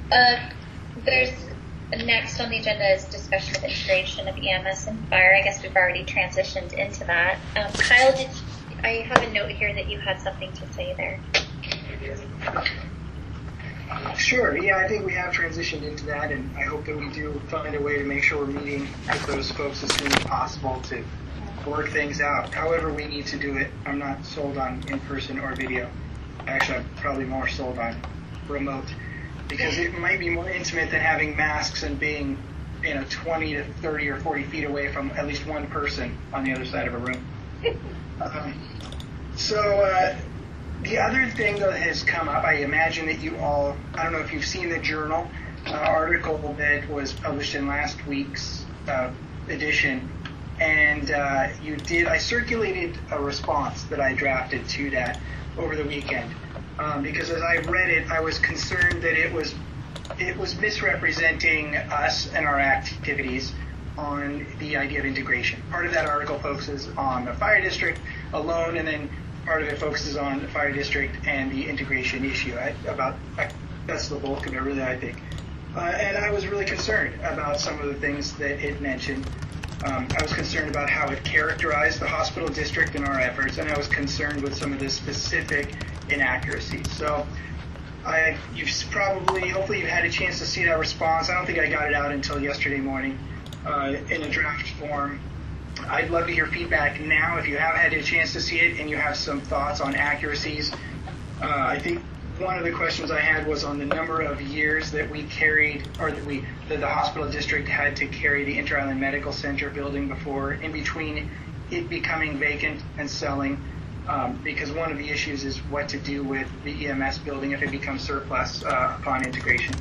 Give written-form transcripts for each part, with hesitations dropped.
There's next on the agenda is discussion of integration of EMS and fire. I guess we've already transitioned into that. Kyle, I have a note here that you had something to say there. Sure. Yeah, I think we have transitioned into that, and I hope that we do find a way to make sure we're meeting with those folks as soon as possible to work things out. However we need to do it. I'm not sold on in-person or video. Actually, I'm probably more sold on remote, because it might be more intimate than having masks and being, 20 to 30 or 40 feet away from at least one person on the other side of a room. The other thing that has come up, I imagine that you all, I don't know if you've seen the Journal article that was published in last week's edition, and I circulated a response that I drafted to that over the weekend, because as I read it, I was concerned that it was misrepresenting us and our activities on the idea of integration. Part of that article focuses on the fire district alone, and then part of it focuses on the fire district and the integration issue. That's the bulk of it, really, I think. And I was really concerned about some of the things that it mentioned. I was concerned about how it characterized the hospital district in our efforts, and I was concerned with some of the specific inaccuracies. So hopefully you've had a chance to see that response. I don't think I got it out until yesterday morning in a draft form. I'd love to hear feedback now if you have had a chance to see it and you have some thoughts on accuracies. I think one of the questions I had was on the number of years that we carried, or that the hospital district had to carry the Inter-Island Medical Center building before, in between it becoming vacant and selling, because one of the issues is what to do with the EMS building if it becomes surplus upon integration.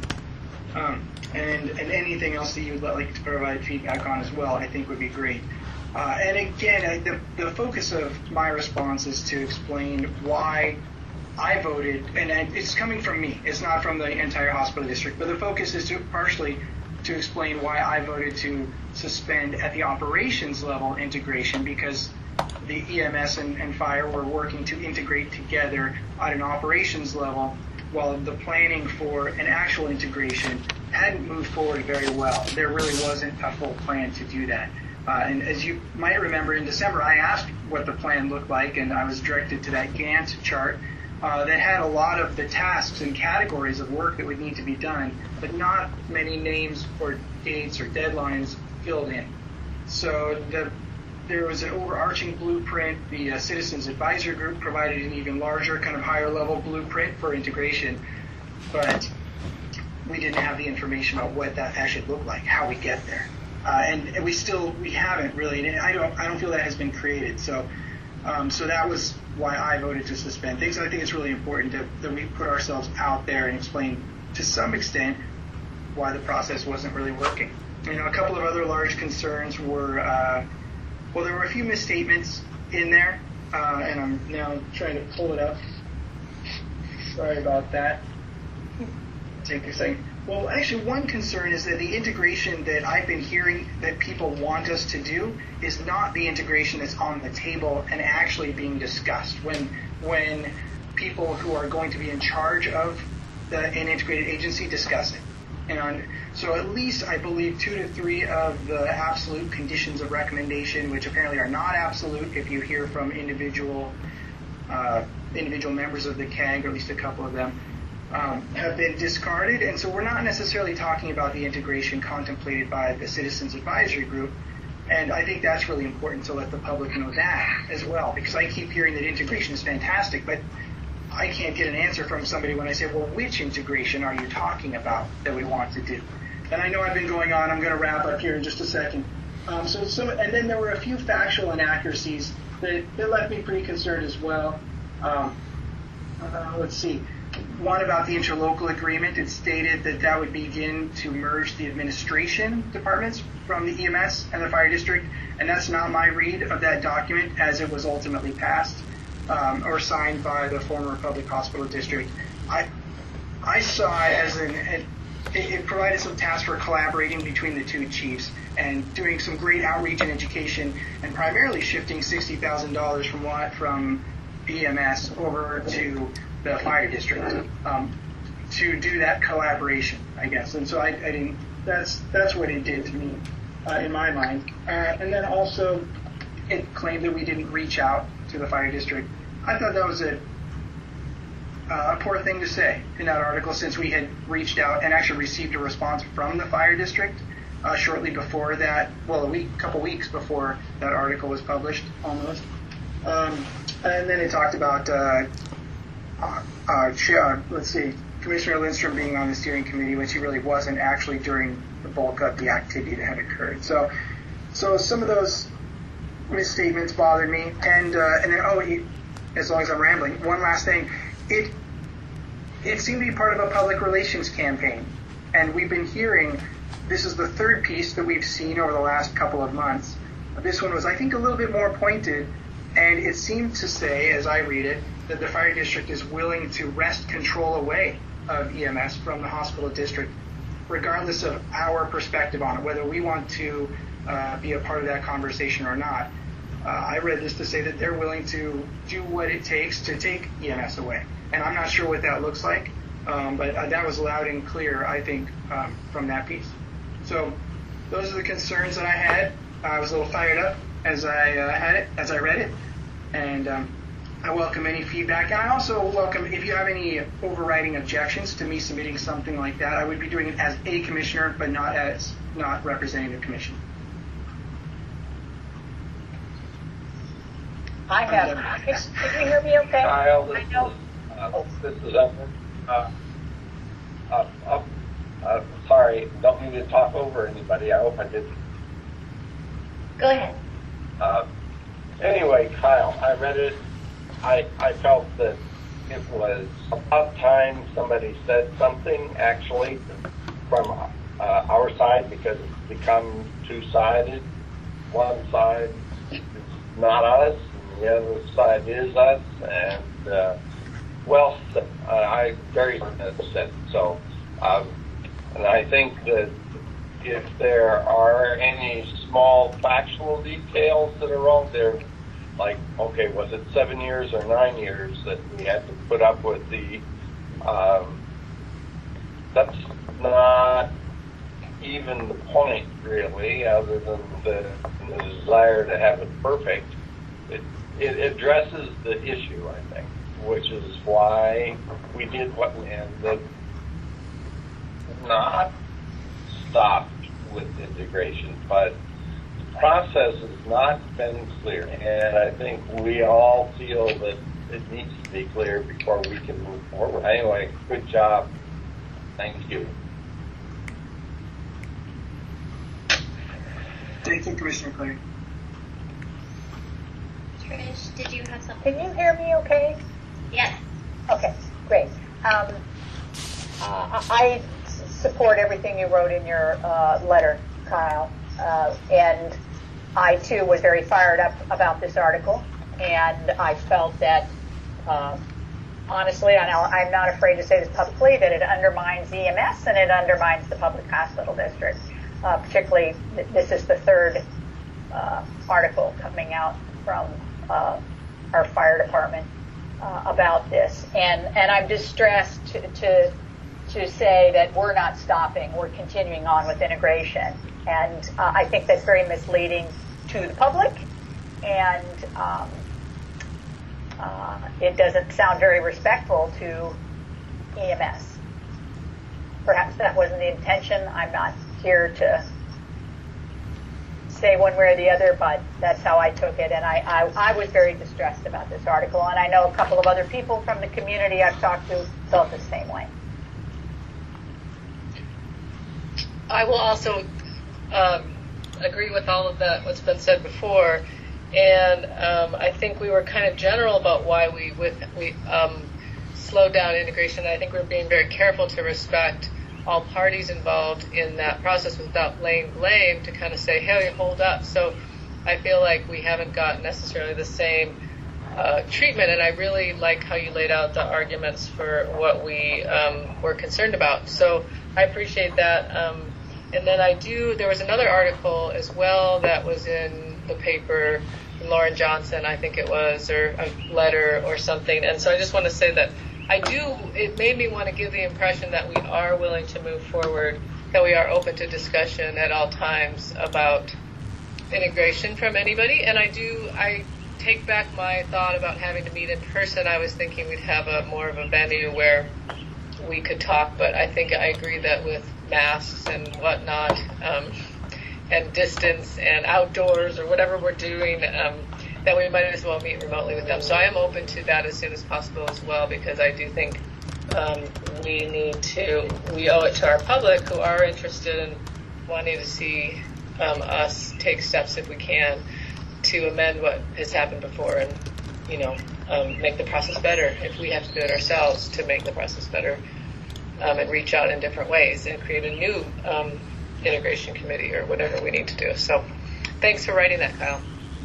And anything else that you would like to provide feedback on as well, I think would be great. And again, the focus of my response is to explain why I voted, and it's coming from me. It's not from the entire hospital district, but the focus is partially to explain why I voted to suspend at the operations level integration, because the EMS and fire were working to integrate together at an operations level, while the planning for an actual integration hadn't moved forward very well. There really wasn't a full plan to do that. And as you might remember, in December, I asked what the plan looked like, and I was directed to that Gantt chart that had a lot of the tasks and categories of work that would need to be done, but not many names or dates or deadlines filled in. So there was an overarching blueprint. The Citizens Advisory Group provided an even larger, kind of higher level blueprint for integration, but we didn't have the information about what that actually looked like, how we get there. And we haven't really, and I don't feel that has been created. So that was why I voted to suspend things. And I think it's really important that we put ourselves out there and explain to some extent why the process wasn't really working. A couple of other large concerns were, there were a few misstatements in there, and I'm now trying to pull it up. Sorry about that. Take a second. Well, actually, one concern is that the integration that I've been hearing that people want us to do is not the integration that's on the table and actually being discussed when people who are going to be in charge of an integrated agency discuss it. So at least I believe 2 to 3 of the absolute conditions of recommendation, which apparently are not absolute if you hear from individual members of the CAG, or at least a couple of them, have been discarded. And so we're not necessarily talking about the integration contemplated by the Citizens Advisory Group. And I think that's really important to let the public know that as well, because I keep hearing that integration is fantastic, but I can't get an answer from somebody when I say, well, which integration are you talking about that we want to do? And I know I've been going on. I'm going to wrap up here in just a second. And then there were a few factual inaccuracies that left me pretty concerned as well. Let's see. One about the interlocal agreement. It stated that would begin to merge the administration departments from the EMS and the fire district, and that's not my read of that document as it was ultimately passed or signed by the former public hospital district. I saw it as it provided some tasks for collaborating between the two chiefs and doing some great outreach and education, and primarily shifting $60,000 from EMS over to the fire district to do that collaboration, I guess. And so I didn't. That's what it did to me, in my mind. And then also, it claimed that we didn't reach out to the fire district. I thought that was a poor thing to say in that article, since we had reached out and actually received a response from the fire district shortly before that. Well, couple weeks before that article was published, almost. And then it talked about let's see, Commissioner Lindstrom being on the steering committee, which he really wasn't actually during the bulk of the activity that had occurred. So some of those misstatements bothered me. And then, as long as I'm rambling, one last thing. It seemed to be part of a public relations campaign. And we've been hearing, this is the third piece that we've seen over the last couple of months. This one was, I think, a little bit more pointed, and it seemed to say, as I read it, that the fire district is willing to wrest control away of EMS from the hospital district, regardless of our perspective on it, whether we want to be a part of that conversation or not. I read this to say that they're willing to do what it takes to take EMS away. And I'm not sure what that looks like, but that was loud and clear, I think, from that piece. So those are the concerns that I had. I was a little fired up as I read it, and I welcome any feedback. And I also welcome, if you have any overriding objections to me submitting something like that, I would be doing it as a commissioner, but not representing the commission. I have. Can you hear me okay? Kyle, this is sorry, don't mean to talk over anybody. I hope I didn't. Go ahead. Anyway, Kyle, I read it. I felt that it was about time somebody said something, actually, from our side, because it's become two-sided. One side is not us, and the other side is us, and I very upset. So, and I think that if there are any small factual details that are wrong, they're like, okay, was it 7 years or 9 years that we had to put up with the? That's not even the point, really, other than the desire to have it perfect. It addresses the issue, I think, which is why we did what we had, not stopped with integration, but the process has not been clear, and I think we all feel that it needs to be clear before we can move forward. Anyway, good job. Thank you. Thank you, Commissioner Clay. Trish, did you have something? Can you hear me okay? Yes. Okay, great. I support everything you wrote in your letter, Kyle. And I, too, was very fired up about this article. And I felt that, honestly, I'm not afraid to say this publicly, that it undermines EMS and it undermines the public hospital district. Particularly, this is the third article coming out from our fire department about this. And I'm distressed to say that we're not stopping, we're continuing on with integration. And I think that's very misleading to the public, and it doesn't sound very respectful to EMS. Perhaps that wasn't the intention. I'm not here to say one way or the other, but that's how I took it. And I was very distressed about this article, and I know a couple of other people from the community I've talked to felt the same way. I will also agree with all of that, what's been said before, and I think we were kind of general about why we slowed down integration. I think we're being very careful to respect all parties involved in that process without laying blame, to kind of say, hey, hold up. So I feel like we haven't got necessarily the same treatment, and I really like how you laid out the arguments for what we were concerned about. So I appreciate that. And then there was another article as well that was in the paper from Lauren Johnson, I think it was, or a letter or something. And so I just want to say that it made me want to give the impression that we are willing to move forward, that we are open to discussion at all times about integration from anybody. And I take back my thought about having to meet in person. I was thinking we'd have more of a venue where we could talk, but I think I agree that with masks and whatnot, and distance and outdoors or whatever we're doing, that we might as well meet remotely with them. So I am open to that as soon as possible as well, because I do think we owe it to our public who are interested in wanting to see us take steps, if we can, to amend what has happened before and, make the process better if we have to do it ourselves to make the process better, and reach out in different ways and create a new integration committee or whatever we need to do. So thanks for writing that, Kyle.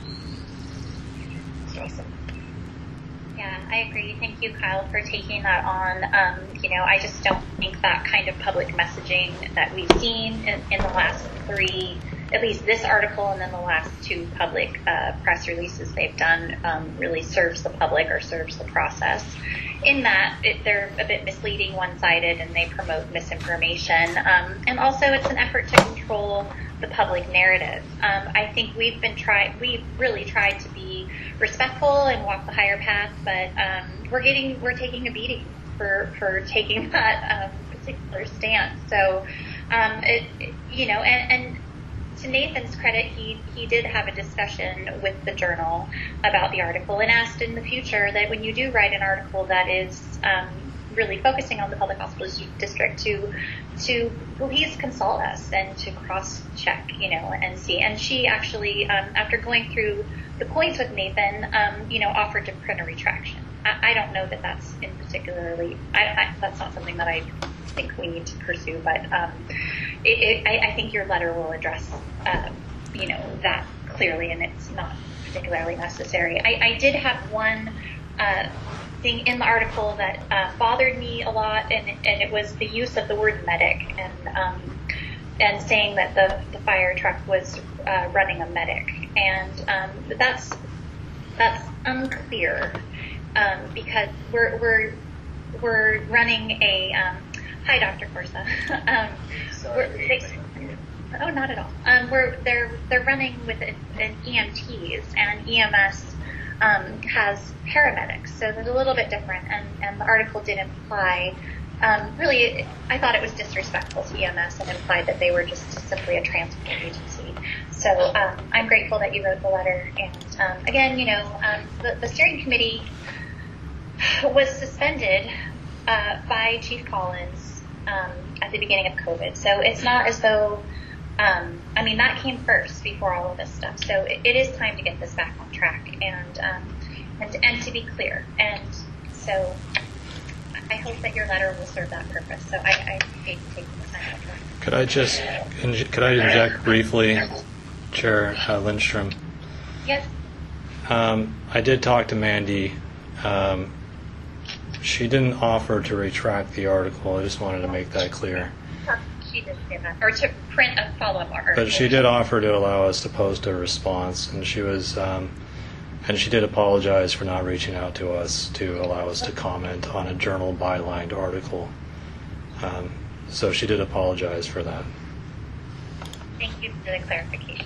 It's awesome. Yeah, I agree. Thank you, Kyle, for taking that on. I just don't think that kind of public messaging that we've seen in the last three, at least this article and then the last two public press releases they've done, really serves the public or serves the process. In that, they're a bit misleading, one-sided, and they promote misinformation. And also, it's an effort to control the public narrative. I think we've really tried to be respectful and walk the higher path, but we're taking a beating for taking that particular stance. So, and to Nathan's credit, he did have a discussion with the Journal about the article and asked in the future that when you do write an article that is really focusing on the public hospital district to please consult us and to cross-check, and see. And she actually, after going through the points with Nathan, offered to print a retraction. I don't know that that's in particularly, that's not something that I think we need to pursue, but I think your letter will address, that clearly, and it's not particularly necessary. I did have one thing in the article that bothered me a lot, and it was the use of the word medic and saying that the fire truck was running a medic, and that's unclear because we're running a hi, Dr. Corsa. Oh, not at all. They're running with an EMTs, and EMS has paramedics, so there's a little bit different. And the article did imply, really, I thought it was disrespectful to EMS and implied that they were just simply a transport agency. So I'm grateful that you wrote the letter. And again, the steering committee was suspended by Chief Collins at the beginning of COVID. So it's not as though, that came first before all of this stuff. So it is time to get this back on track and to be clear. And so I hope that your letter will serve that purpose. So I hate taking the time to Could I inject briefly, Chair Lindstrom? Yes. I did talk to Mandy. She didn't offer to retract the article. I just wanted to make that clear. She did say that, or to print a follow-up article. But she did offer to allow us to post a response, and she was, and she did apologize for not reaching out to us to allow us to comment on a journal bylined article. So she did apologize for that. Thank you for the clarification.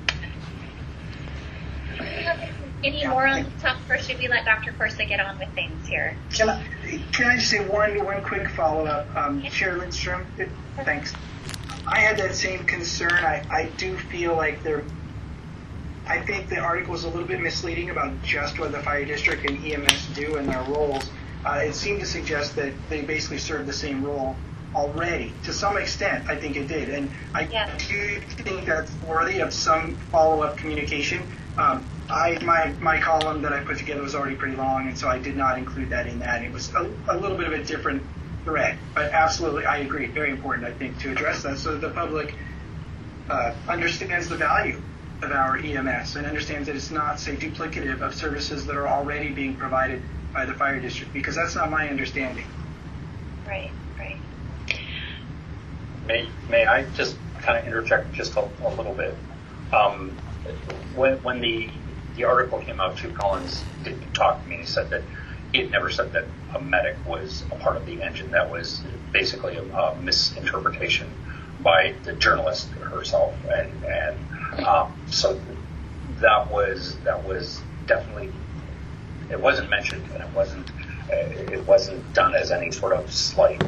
Any more on the topic, or should we let Dr. Corsa get on with things here? Can I just say one quick follow-up? Chair Lindstrom, thanks. I had that same concern. I do feel like I think the article is a little bit misleading about just what the fire district and EMS do and their roles. It seemed to suggest that they basically serve the same role already. To some extent, I think it did. And I do think that's worthy of some follow-up communication. My column that I put together was already pretty long, and so I did not include that in that. It was a little bit of a different thread, but absolutely, I agree. Very important, I think, to address that so the public understands the value of our EMS and understands that it's not, say, duplicative of services that are already being provided by the fire district, because that's not my understanding. Right. May I just kind of interject just a little bit? When the article came out, Chief Collins did talk to me. He said that he had never said that a medic was a part of the engine. That was basically a misinterpretation by the journalist herself, and so that was definitely, it wasn't mentioned, and it wasn't done as any sort of slight.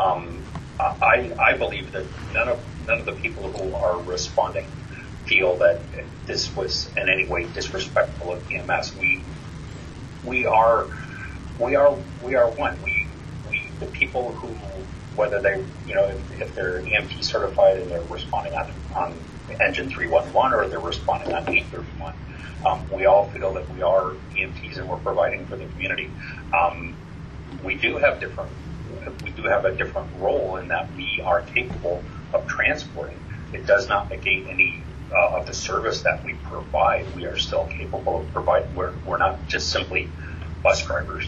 I believe that none of the people who are responding feel that this was in any way disrespectful of EMS. We are one. We the people who, whether they, if they're EMT certified and they're responding on engine 311 or they're responding on 831, we all feel that we are EMTs and we're providing for the community. We do have a different role in that we are capable of transporting. It does not negate any of the service that we provide. We are still capable of providing. We're not just simply bus drivers.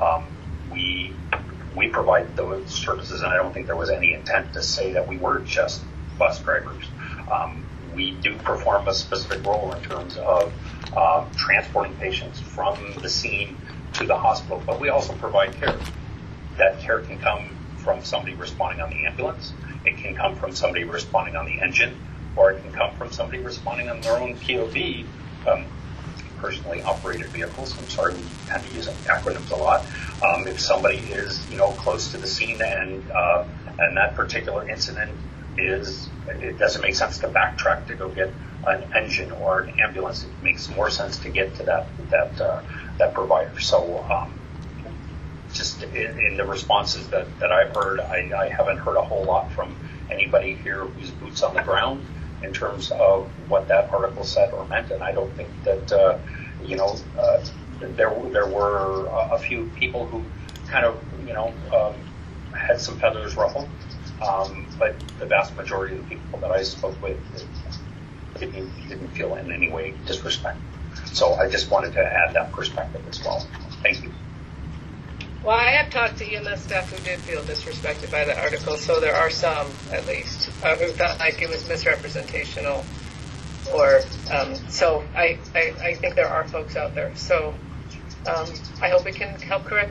We provide those services, and I don't think there was any intent to say that we were just bus drivers. We do perform a specific role in terms of transporting patients from the scene to the hospital, but we also provide care. That care can come from somebody responding on the ambulance, it can come from somebody responding on the engine, or it can come from somebody responding on their own POV, personally operated vehicles. I'm sorry, we tend to use acronyms a lot. If somebody is, close to the scene and that particular incident it doesn't make sense to backtrack to go get an engine or an ambulance. It makes more sense to get to that provider. So just in the responses that I've heard, I haven't heard a whole lot from anybody here who's boots on the ground in terms of what that article said or meant, and I don't think that there were a few people who kind of had some feathers ruffled, but the vast majority of the people that I spoke with didn't feel in any way disrespected. So I just wanted to add that perspective as well. Thank you. Well, I have talked to EMS staff who did feel disrespected by the article, so there are some, at least, who felt like it was misrepresentational. Or so I think there are folks out there. So I hope we can help correct.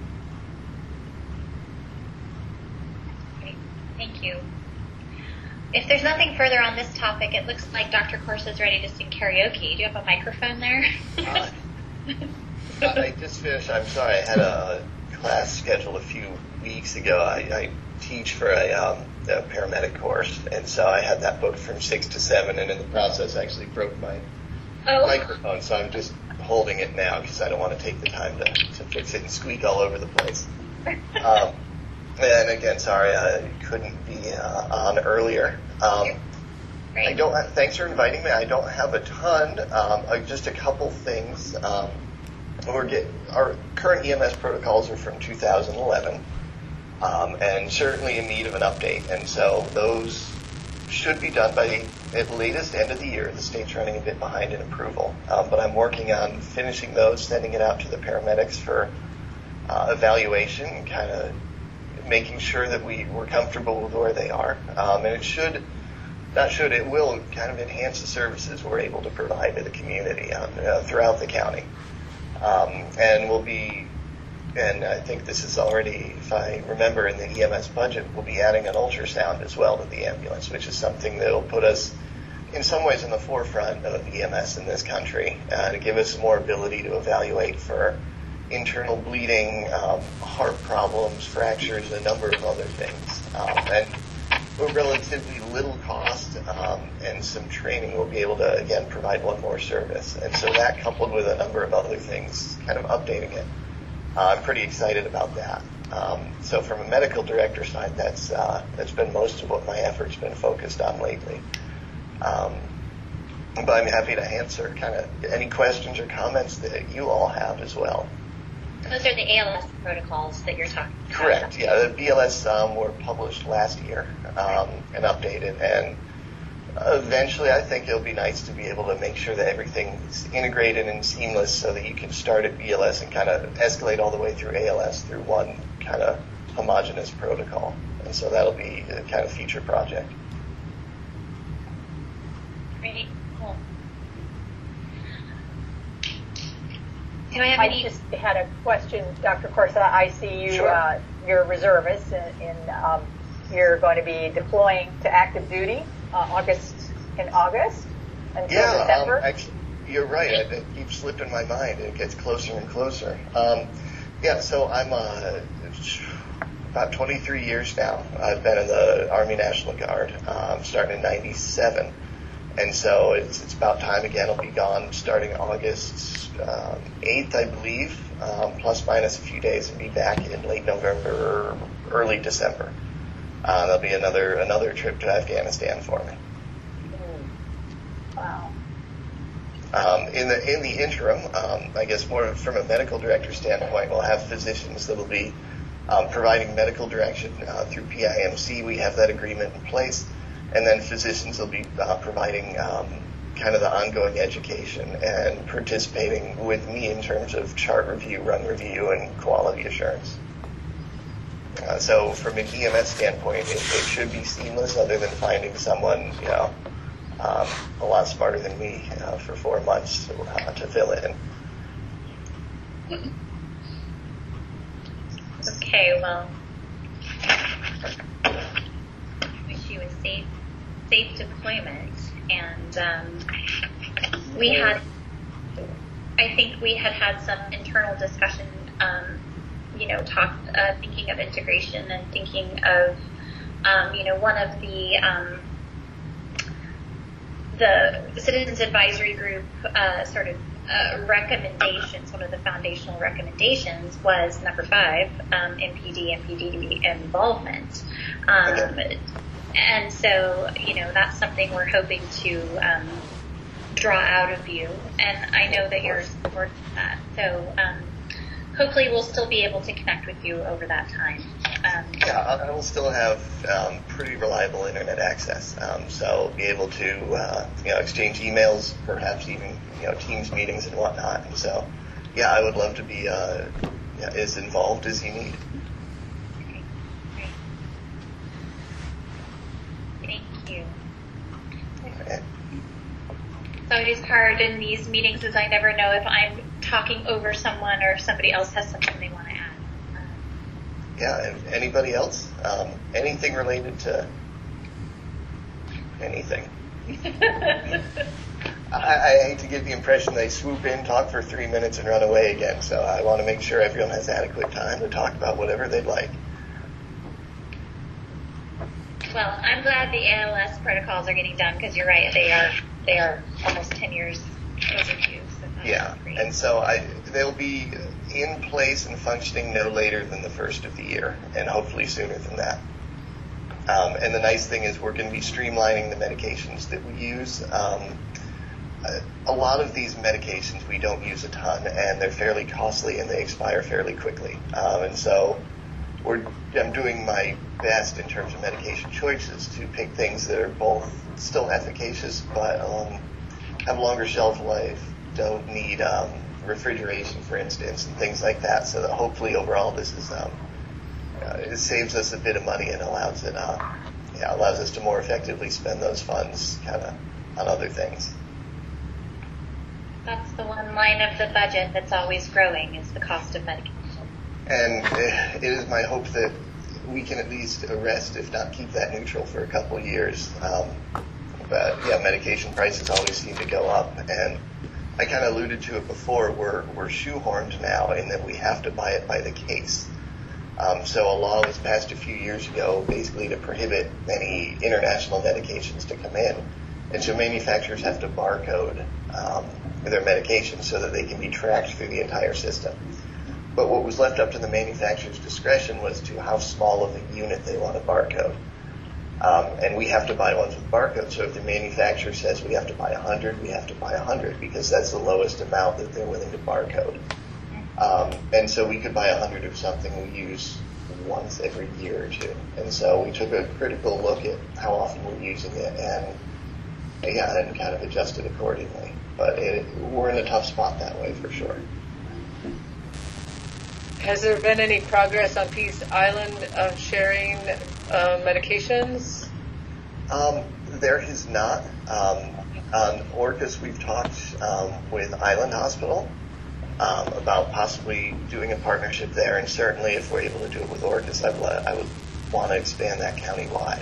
Great. Thank you. If there's nothing further on this topic, it looks like Dr. Corse is ready to sing karaoke. Do you have a microphone there? I just finished. I'm sorry. I had a class scheduled a few weeks ago. I teach for a paramedic course, and so I had that booked from 6 to 7, and in the process I actually broke my microphone, so I'm just holding it now because I don't want to take the time to fix it and squeak all over the place. And again, sorry I couldn't be on earlier. I don't have, thanks for inviting me. I don't have a ton, just a couple things. Our current EMS protocols are from 2011. And certainly in need of an update. And so those should be done by at latest end of the year. The state's running a bit behind in approval. But I'm working on finishing those, sending it out to the paramedics for evaluation, and kind of making sure that we're comfortable with where they are. And it will kind of enhance the services we're able to provide to the community throughout the county. And I think this is already, if I remember, in the EMS budget, we'll be adding an ultrasound as well to the ambulance, which is something that will put us in some ways in the forefront of EMS in this country, to give us more ability to evaluate for internal bleeding, heart problems, fractures, a number of other things. And with relatively little cost and some training, we'll be able to, again, provide one more service. And so that, coupled with a number of other things, kind of updating it. I'm pretty excited about that. So from a medical director side, that's been most of what my effort's been focused on lately. But I'm happy to answer kind of any questions or comments that you all have as well. Those are the ALS protocols that you're talking about. Correct. Yeah, the BLS were published last year and updated, and eventually I think it'll be nice to be able to make sure that everything's integrated and seamless so that you can start at BLS and kind of escalate all the way through ALS through one kind of homogeneous protocol. And so that'll be a kind of future project. Great. Cool. Do I have I any? just had a question, Dr. Corsa. I see you, Sure. you're a reservist, you're going to be deploying to active duty in August until December. Actually, you're right. It keeps slipping my mind. It gets closer and closer. So I'm about 23 years now. I've been in the Army National Guard, starting in '97. And so it's about time again. I'll be gone starting August 8th, I believe, plus minus a few days, and be back in late November, early December. There'll be another trip to Afghanistan for me. Wow. In the interim, I guess more from a medical director standpoint, we'll have physicians that will be providing medical direction through PIMC. We have that agreement in place. And then physicians will be providing kind of the ongoing education and participating with me in terms of chart review, run review, and quality assurance. So from an EMS standpoint, it should be seamless, other than finding someone, a lot smarter than me for 4 months to fill in. Okay, well, wish you a safe deployment, and I think we had some internal discussion, thinking of integration and thinking of, one of the Citizens Advisory Group recommendations, one of the foundational recommendations was number 5, MPD and PDD involvement. And so, that's something we're hoping to draw out of you. And I know that you're supporting that. So hopefully we'll still be able to connect with you over that time. I will still have pretty reliable internet access. So I'll be able to, exchange emails, perhaps even, Teams meetings and whatnot. And so, I would love to be as involved as you need. Thank you. Okay. So it is hard in these meetings, as I never know if I'm talking over someone or if somebody else has something they want to add. And anybody else? Anything related to anything? I hate to give the impression they swoop in, talk for 3 minutes, and run away again. So I want to make sure everyone has adequate time to talk about whatever they'd like. Well, I'm glad the ALS protocols are getting done, because you're right, they are almost 10 years overdue. So great. And so they'll be in place and functioning no later than the first of the year, and hopefully sooner than that. And the nice thing is we're going to be streamlining the medications that we use. A lot of these medications we don't use a ton, and they're fairly costly and they expire fairly quickly. And so I'm doing my best in terms of medication choices to pick things that are both still efficacious but have longer shelf life, don't need refrigeration, for instance, and things like that, so that hopefully overall this is it saves us a bit of money and allows us to more effectively spend those funds kind of on other things. That's the one line of the budget that's always growing, is the cost of medication. And it is my hope that we can at least arrest, if not keep that neutral for a couple of years. But medication prices always seem to go up, and I kind of alluded to it before. We're shoehorned now in that we have to buy it by the case. So a law was passed a few years ago, basically to prohibit any international medications to come in, and so manufacturers have to barcode their medications so that they can be tracked through the entire system. But what was left up to the manufacturer's discretion was to how small of a unit they want to barcode. And we have to buy ones with barcodes. So if the manufacturer says we have to buy 100, we have to buy 100 because that's the lowest amount that they're willing to barcode. And so we could buy 100 of something we use once every year or two. And so we took a critical look at how often we're using it and kind of adjusted accordingly. But we're in a tough spot that way for sure. Has there been any progress on Peace Island sharing medications? There has not. On Orcas, we've talked with Island Hospital, about possibly doing a partnership there, and certainly if we're able to do it with Orcas, I would want to expand that countywide.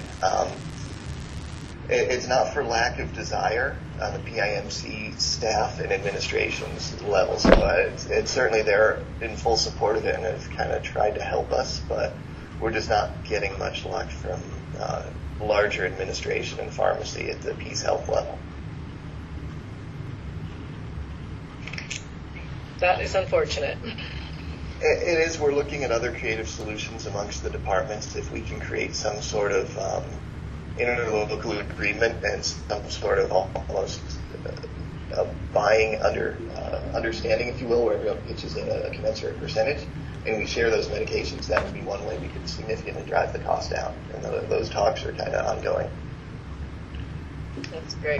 It's not for lack of desire on the PIMC staff and administration's levels, but it's certainly they're in full support of it and have kind of tried to help us, but we're just not getting much luck from larger administration and pharmacy at the Peace Health level. That is unfortunate. It is. We're looking at other creative solutions amongst the departments. If we can create some sort of interlocal agreement and some sort of almost buying understanding, if you will, where everyone pitches in a commensurate percentage, and we share those medications, that would be one way we could significantly drive the cost down. And those talks are kind of ongoing. That's great.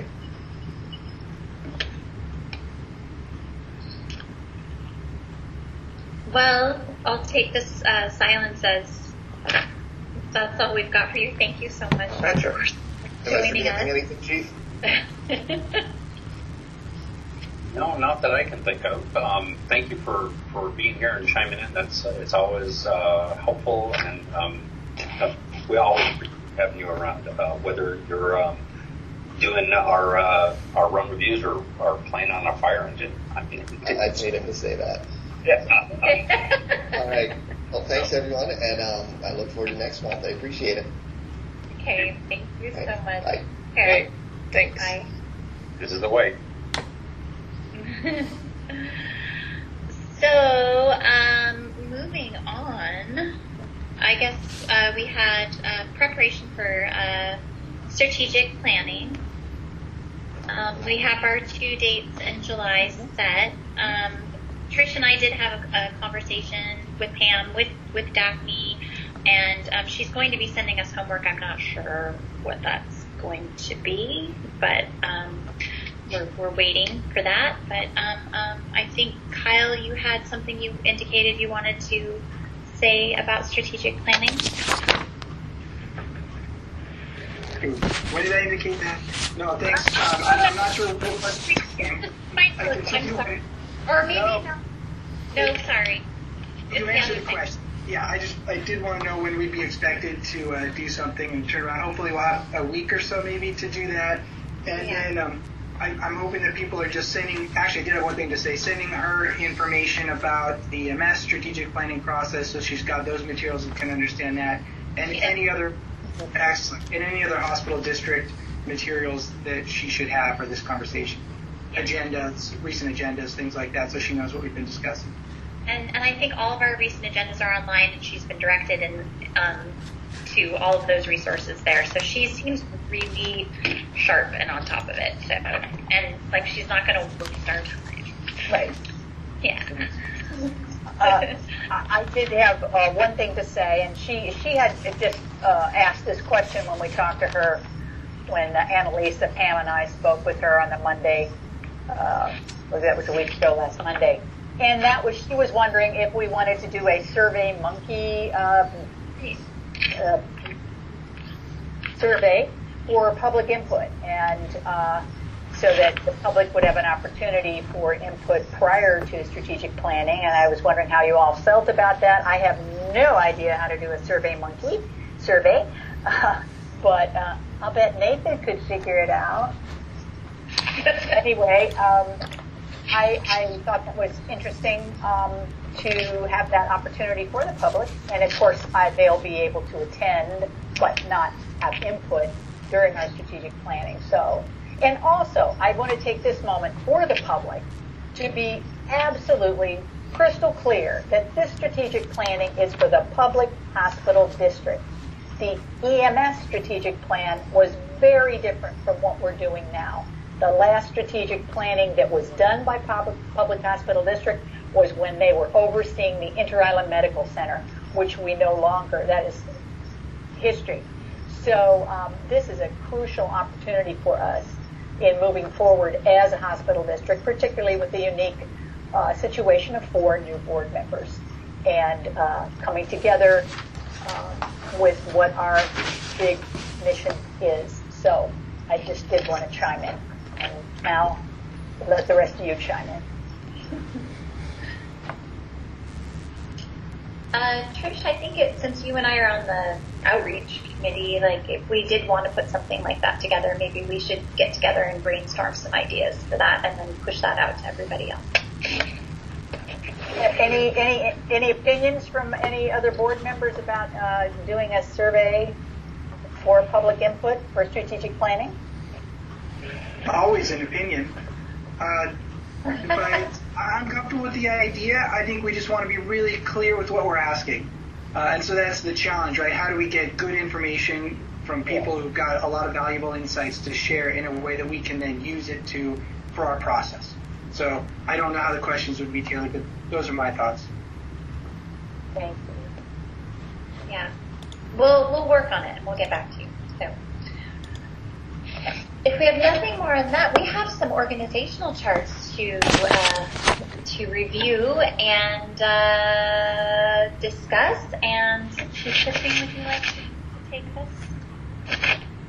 Well, I'll take this silence as that's all we've got for you. Thank you so much for joining us. Anything, Chief? No, not that I can think of. Thank you for being here and chiming in. It's always helpful, and we always have you around. Whether you're doing our run reviews or playing on a fire engine. I mean, I paid him to say that. Yeah. All right. Well, thanks everyone, and I look forward to next month. I appreciate it. Okay, thank you so much. Bye. Okay, thanks. Bye. This is the way. So, moving on, I guess we had preparation for strategic planning. We have our 2 dates in July set. Trish and I did have a conversation with Pam, with Daphne, and she's going to be sending us homework. I'm not sure what that's going to be, but we're waiting for that. But I think, Kyle, you had something you indicated you wanted to say about strategic planning. What did I indicate that? No, thanks. I'm not sure what it was. I'm sorry. Or maybe no, sorry. You answered the question. Yeah, I did want to know when we'd be expected to do something and turn around. Hopefully we'll have a week or so maybe to do that. And then I'm hoping that people are just sending, actually I did have one thing to say, sending her information about the EMS strategic planning process so she's got those materials and can understand that. And any other hospital district materials that she should have for this conversation. Agendas, recent agendas, things like that, so she knows what we've been discussing. And I think all of our recent agendas are online, and she's been directed to all of those resources there. So she seems really sharp and on top of it. So, and like she's not going to waste our time. Right. Yeah. I did have one thing to say, and she had just asked this question when we talked to her when Annalisa, Pam, and I spoke with her on the Monday. That was a week ago, last Monday. And that was, she was wondering if we wanted to do a Survey Monkey survey for public input, and so that the public would have an opportunity for input prior to strategic planning. And I was wondering how you all felt about that. I have no idea how to do a Survey Monkey survey, but I'll bet Nathan could figure it out. Anyway, I thought that was interesting to have that opportunity for the public, and of course they'll be able to attend but not have input during our strategic planning. So, and also I want to take this moment for the public to be absolutely crystal clear that this strategic planning is for the public hospital district. The EMS strategic plan was very different from what we're doing now. The last strategic planning that was done by Public Hospital District was when they were overseeing the Inter-Island Medical Center, which we no longer, that is history. So this is a crucial opportunity for us in moving forward as a hospital district, particularly with the unique situation of 4 new board members and coming together with what our big mission is. So I just did want to chime in. And now let the rest of you chime in. Trish, I think since you and I are on the outreach committee, like if we did want to put something like that together, maybe we should get together and brainstorm some ideas for that and then push that out to everybody else. Any opinions from any other board members about doing a survey for public input for strategic planning? Always an opinion. But I'm comfortable with the idea. I think we just want to be really clear with what we're asking. And so that's the challenge, right? How do we get good information from people who've got a lot of valuable insights to share in a way that we can then use it for our process? So I don't know how the questions would be tailored, but those are my thoughts. Thank you. Yeah. We'll work on it and we'll get back to you. So if we have nothing more on that, we have some organizational charts to review and discuss. And Christine, would you like to take this?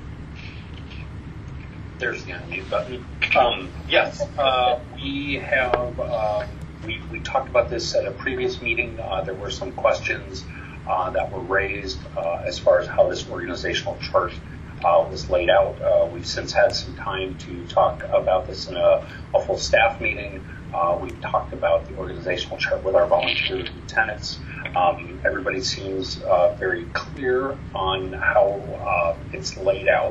There's the unmute button. Yes, we have. We talked about this at a previous meeting. There were some questions that were raised as far as how this organizational chart was laid out. We've since had some time to talk about this in a full staff meeting. We've talked about the organizational chart with our volunteer lieutenants. Everybody seems very clear on how it's laid out.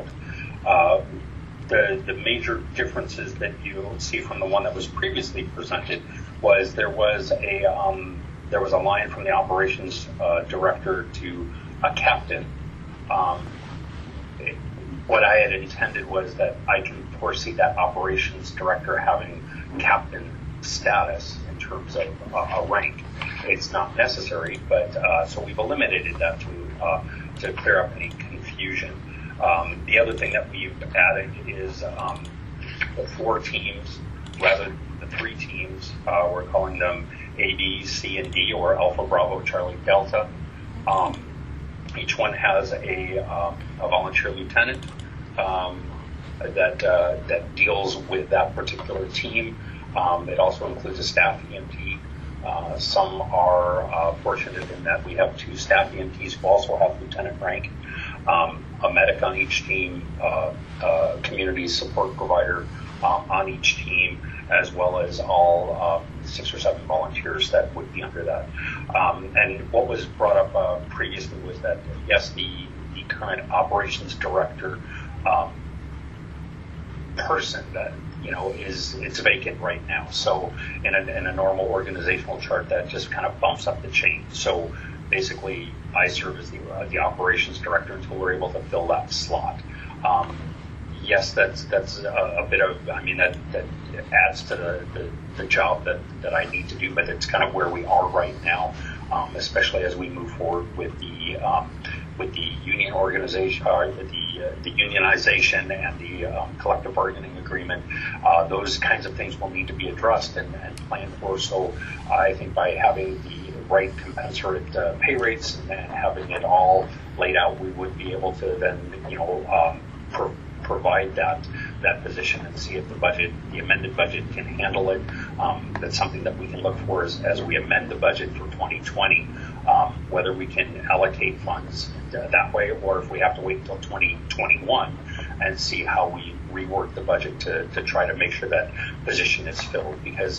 The major differences that you see from the one that was previously presented was there was a line from the operations director to a captain. What I had intended was that I can foresee that operations director having captain status in terms of a rank. It's not necessary, but so we've eliminated that to clear up any confusion. The other thing that we've added is the 4 teams rather than the 3 teams. We're calling them A, B, C, and D, or Alpha, Bravo, Charlie, Delta. Each one has a volunteer lieutenant that deals with that particular team. It also includes a staff EMT. Some are fortunate in that we have 2 staff EMTs who also have lieutenant rank, a medic on each team, a community support provider on each team, as well as all 6 or 7 volunteers that would be under that. And what was brought up previously was that, yes, the current operations director person that it's vacant right now. So in a normal organizational chart, that just kind of bumps up the chain. So basically, I serve as the operations director until we're able to fill that slot. Yes, that's a bit of, that adds to the job that I need to do, but it's kind of where we are right now, especially as we move forward with the union organization, the unionization and the collective bargaining agreement. Those kinds of things will need to be addressed and planned for. So I think by having the right commensurate pay rates and having it all laid out, we would be able to then, provide that position and see if the amended budget can handle it. That's something that we can look for as we amend the budget for 2020, whether we can allocate funds that way or if we have to wait until 2021 and see how we rework the budget to try to make sure that position is filled, because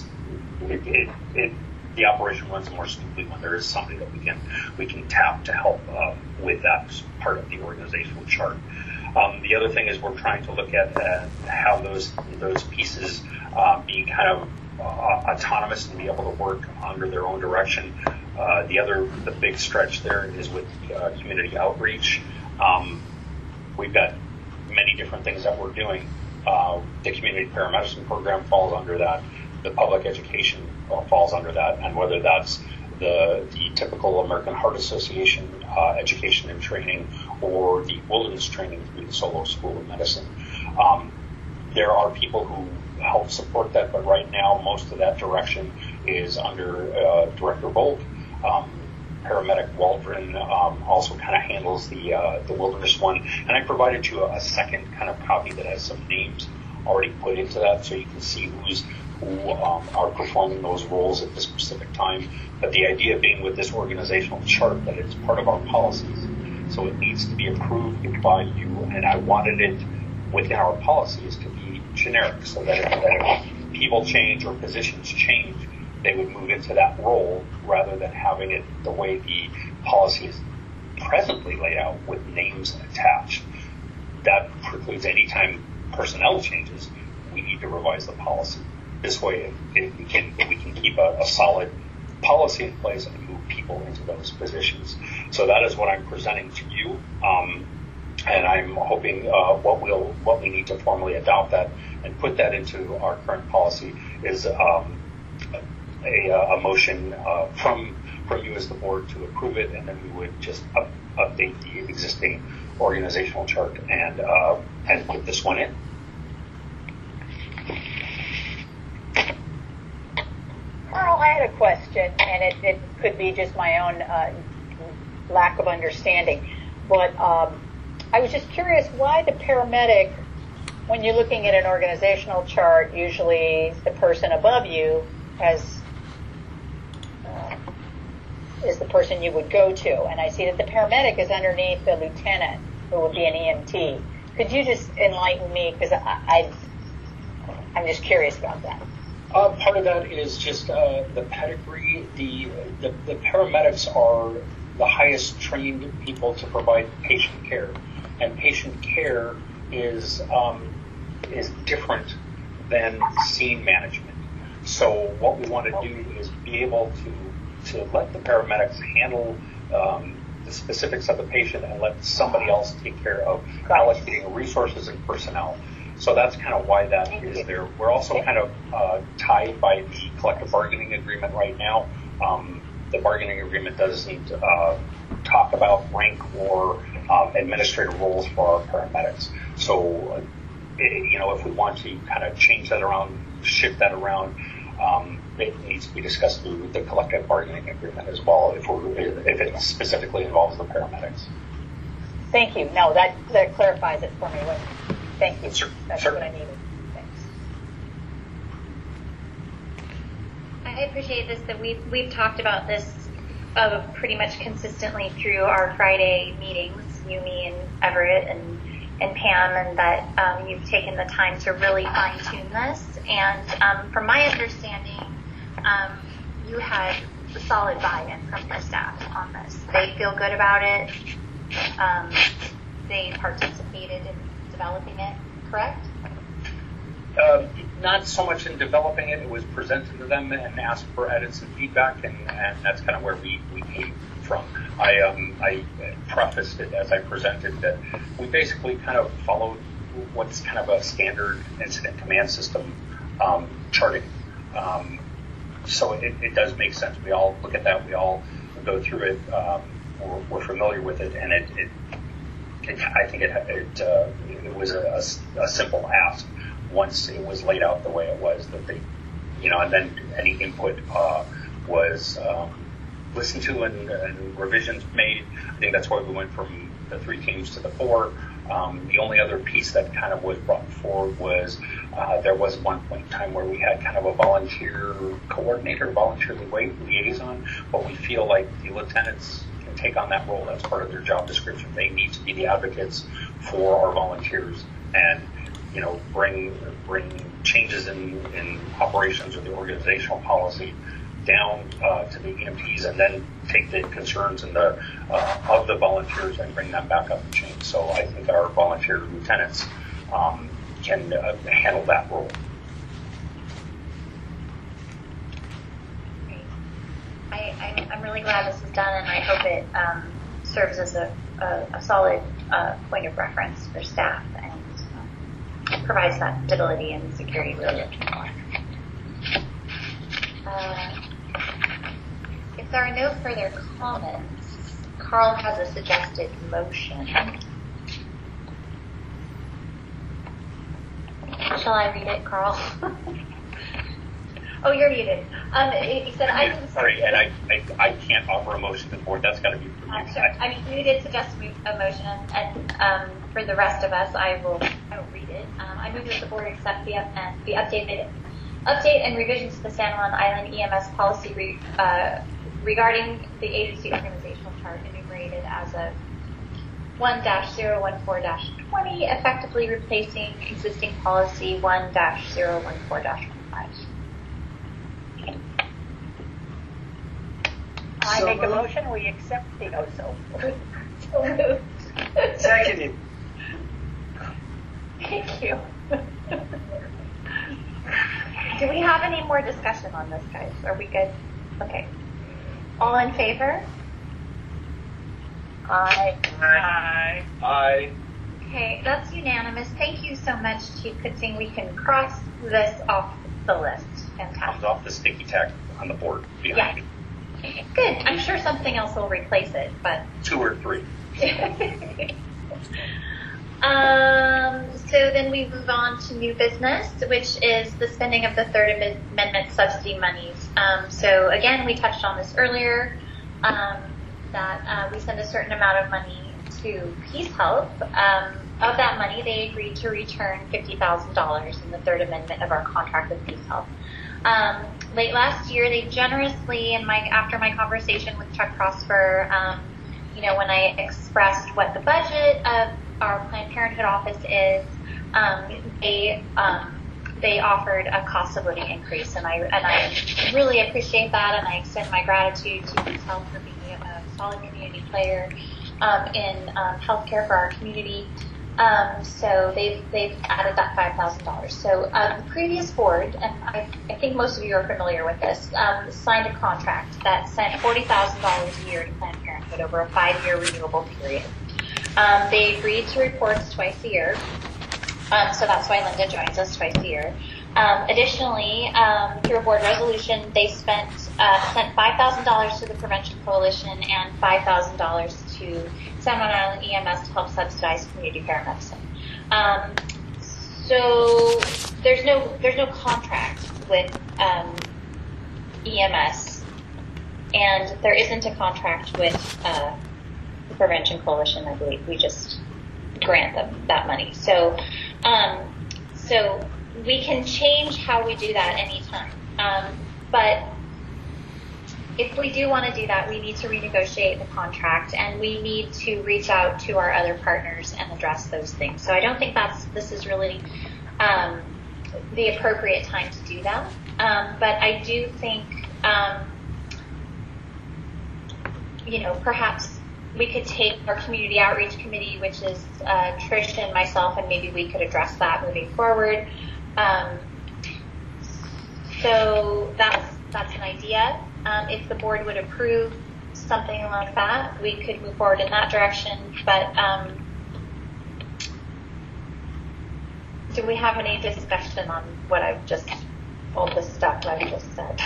the operation runs more smoothly when there is somebody that we can tap to help with that part of the organizational chart. The other thing is we're trying to look at how those pieces be kind of autonomous and be able to work under their own direction. The big stretch there is with community outreach. We've got many different things that we're doing. The community paramedicine program falls under that. The public education falls under that, and whether that's the typical American Heart Association education and training or the wilderness training through the Solo School of Medicine. There are people who help support that, but right now most of that direction is under Director Bolt. Paramedic Waldron also kind of handles the wilderness one, and I provided you a second kind of copy that has some names already put into that, so you can see who are performing those roles at this specific time. But the idea being with this organizational chart that it's part of our policies. So it needs to be approved by you, and I wanted it within our policies to be generic so that if people change or positions change, they would move into that role rather than having it the way the policy is presently laid out with names attached. That precludes any time personnel changes, we need to revise the policy. This way, if we can keep a solid policy in place and move people into those positions. So that is what I'm presenting to you, and I'm hoping what we need to formally adopt that and put that into our current policy is a motion from you as the board to approve it, and then we would just update the existing organizational chart and put this one in. Carl, I had a question, and it could be just my own lack of understanding, but I was just curious why the paramedic, when you're looking at an organizational chart, usually the person above you is the person you would go to, and I see that the paramedic is underneath the lieutenant, who would be an EMT. Could you just enlighten me, because I'm just curious about that. Part of that is just the pedigree. The paramedics are the highest trained people to provide patient care, and patient care is different than scene management. So what we want to do is be able to let the paramedics handle the specifics of the patient and let somebody else take care of allocating resources and personnel. So that's kind of why that is there. We're also kind of tied by the collective bargaining agreement right now. The bargaining agreement doesn't talk about rank or administrative roles for our paramedics. So, if we want to kind of change that around, shift that around, it needs to be discussed through the collective bargaining agreement as well, if it specifically involves the paramedics. Thank you. No, that clarifies it for me. Thank you. That's what I needed. Thanks. I appreciate this, that we've talked about this pretty much consistently through our Friday meetings, you, me, and Everett, and Pam, and that you've taken the time to really fine-tune this. And from my understanding, you had solid buy-in from your staff on this. They feel good about it. They participated in developing it, correct? Not so much in developing it. It was presented to them and asked for edits and feedback, and that's kind of where we came from. I prefaced it as I presented that we basically kind of followed what's kind of a standard incident command system charting. So it does make sense. We all look at that. We all go through it. We're familiar with it, and I think it was a simple ask once it was laid out the way it was, that they, and then any input was listened to and revisions made. I think that's why we went from the 3 teams to the 4. The only other piece that kind of was brought forward was there was one point in time where we had kind of a volunteer coordinator, volunteer liaison, but we feel like the lieutenants can take on that role. That's part of their job description. They need to be the advocates for our volunteers and, bring changes in operations or the organizational policy down to the EMTs, and then take the concerns of the volunteers and bring them back up the chain. So I think our volunteer lieutenants can handle that role. I'm really glad this is done, and I hope it serves as a solid point of reference for staff and provides that stability and security we're looking for. If there are no further comments, Carl has a suggested motion. Shall I read it, Carl? Oh, you're muted. He said, sorry, and I can't offer a motion to the board. That's got to be for you. Sure. I mean, you did suggest a motion, and for the rest of us, I will read it. I move that the board accept the updated update and revision to the San Juan Island EMS policy regarding the agency organizational chart enumerated as a 1-014-20, effectively replacing existing policy 1-014-15. I make a motion, we accept the OSO. So moved. Seconded. Thank you. Do we have any more discussion on this, guys? Are we good? Okay. All in favor? Aye. Aye. I Okay, that's unanimous. Thank you so much, Chief Kutzing. We can cross this off the list. comes Fantastic. off the sticky tack on the board behind Yeah. Good. I'm sure something else will replace it, but. me. 2 or 3. So then we move on to new business, which is the spending of the Third Amendment subsidy monies. So again, we touched on this earlier, that we send a certain amount of money to Peace Help. Of that money, they agreed to return $50,000 in the Third Amendment of our contract with Peace Help. Late last year, they generously, after my conversation with Chuck Prosper, when I expressed what the budget of our Planned Parenthood office is, they offered a cost of living increase, and I really appreciate that, and I extend my gratitude to Peace Help for being a solid community player in healthcare for our community. So they've added that $5,000. So the previous board, and I think most of you are familiar with this, signed a contract that sent $40,000 a year to Planned Parenthood over a 5-year renewable period. They agreed to reports twice a year, so that's why Linda joins us twice a year. Additionally, through a board resolution, they sent $5,000 to the Prevention Coalition and $5,000 to San Juan Island EMS to help subsidize community paramedicine. So there's no contract with EMS, and there isn't a contract with the Prevention Coalition. I believe we just grant them that money. So we can change how we do that anytime. But if we do want to do that, we need to renegotiate the contract, and we need to reach out to our other partners and address those things. So I don't think this is really the appropriate time to do that. But I do think, perhaps we could take our community outreach committee, which is Trish and myself, and maybe we could address that moving forward. So that's an idea. If the board would approve something like that, we could move forward in that direction. But do we have any discussion on all this stuff that I've just said?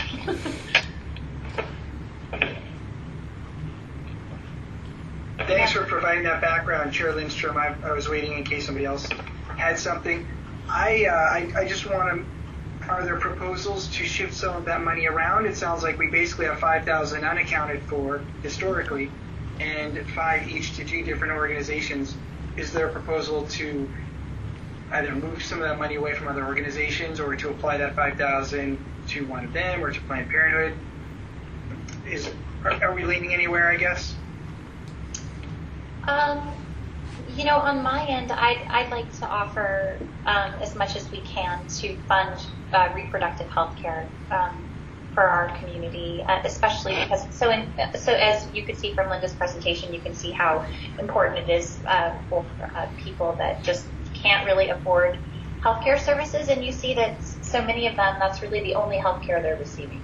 Thanks for providing that background, Chair Lindstrom. I was waiting in case somebody else had something. I just want to. Are there proposals to shift some of that money around? It sounds like we basically have $5,000 unaccounted for historically, and $5,000 each to 2 different organizations. Is there a proposal to either move some of that money away from other organizations, or to apply that $5,000 to one of them, or to Planned Parenthood? Are we leaning anywhere, I guess? On my end, I'd like to offer as much as we can to fund reproductive health care for our community, especially because so as you could see from Linda's presentation, you can see how important it is for people that just can't really afford healthcare services, and you see that so many of them, that's really the only healthcare they're receiving.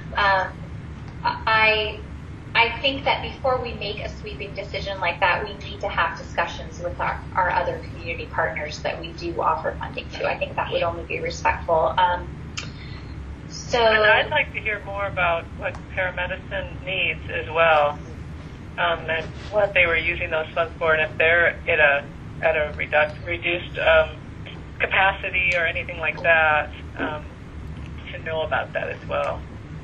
I think that before we make a sweeping decision like that, we need to have discussions with our other community partners that we do offer funding to. I think that would only be respectful. And I'd like to hear more about what paramedicine needs as well, and what they were using those funds for, and if they're at a reduced capacity or anything like that, to know about that as well.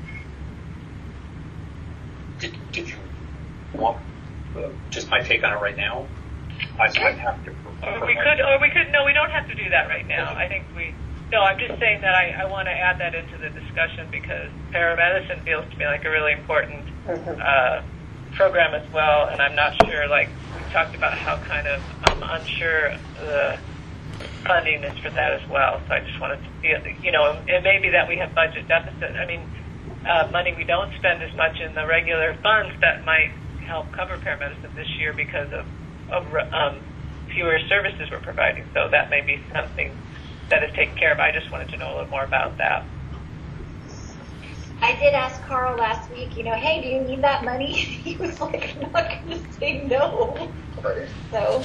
Did you want just my take on it right now? I'd have to. Or we could. No, we don't have to do that right now. I think we. No, I'm just saying that I want to add that into the discussion because paramedicine feels to me like a really important program as well, and I'm not sure, like, we talked about how kind of unsure the funding is for that as well, so I just wanted to be, it may be that we have budget deficit. I mean, money we don't spend as much in the regular funds that might help cover paramedicine this year because of fewer services we're providing, so that may be something that is taken care of. I just wanted to know a little more about that. I did ask Carl last week, hey, do you need that money? He was like, I'm not going to say no first. So,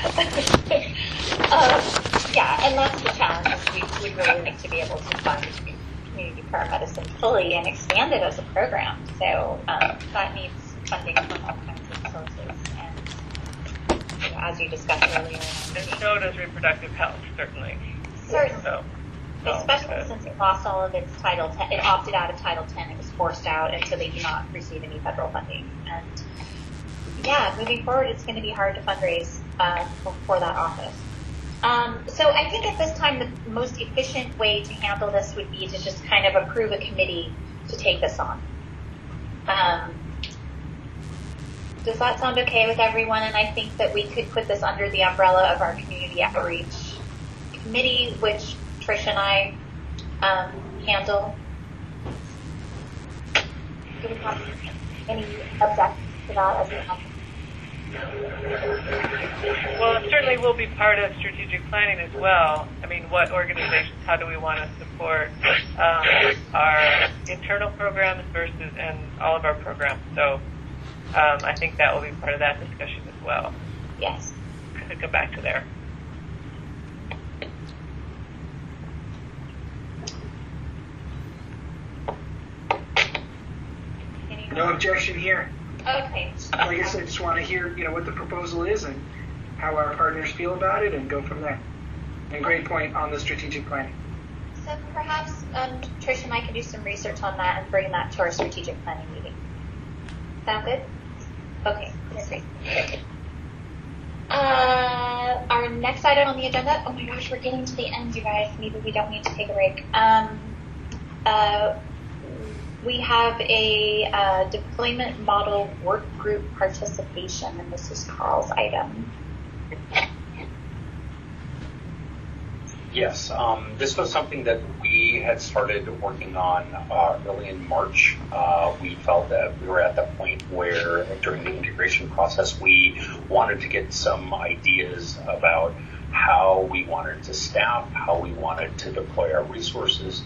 yeah, and that's the challenge. We would really like to be able to fund community paramedicine fully and expand it as a program. So that needs funding from all kinds of sources. And as you discussed earlier. And so does reproductive health, certainly. Certainly. So. Especially since it lost all of its Title 10, it opted out of Title 10. It was forced out, and so they do not receive any federal funding. And yeah, moving forward, it's going to be hard to fundraise for that office. So I think at this time, the most efficient way to handle this would be to just kind of approve a committee to take this on. Does that sound okay with everyone? And I think that we could put this under the umbrella of our community outreach committee, which Trish and I handle. Do we have any objections to that as we have? Well, it certainly will be part of strategic planning as well. I mean, what organizations, how do we want to support our internal programs and all of our programs? So I think that will be part of that discussion as well. Yes. Could come back to there. No objection here. Okay. Like I said, I just want to hear, what the proposal is and how our partners feel about it, and go from there. And great point on the strategic planning. So perhaps Trish and I can do some research on that and bring that to our strategic planning meeting. Sound good? Okay, great. Our next item on the agenda. Oh my gosh, we're getting to the end, you guys. Maybe we don't need to take a break. We have a deployment model work group participation, and this is Carl's item. Yes, this was something that we had started working on early in March. We felt that we were at the point where during the integration process we wanted to get some ideas about how we wanted to staff, how we wanted to deploy our resources.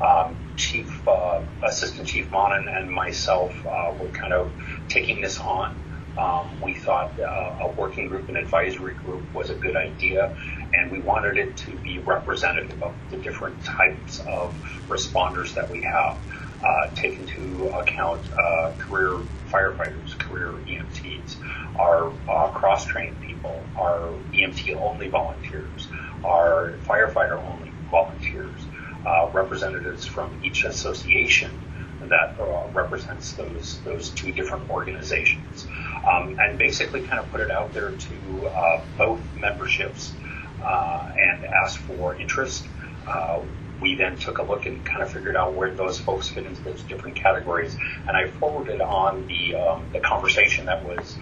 Assistant Chief Monin and myself were kind of taking this on. We thought a working group, an advisory group was a good idea, and we wanted it to be representative of the different types of responders that we have. Take into account career firefighters, career EMTs, our cross-trained people, our EMT-only volunteers, our firefighter-only volunteers, representatives from each association that represents those two different organizations, and basically kind of put it out there to both memberships and ask for interest. We then took a look and kind of figured out where those folks fit into those different categories, and I forwarded on the conversation that was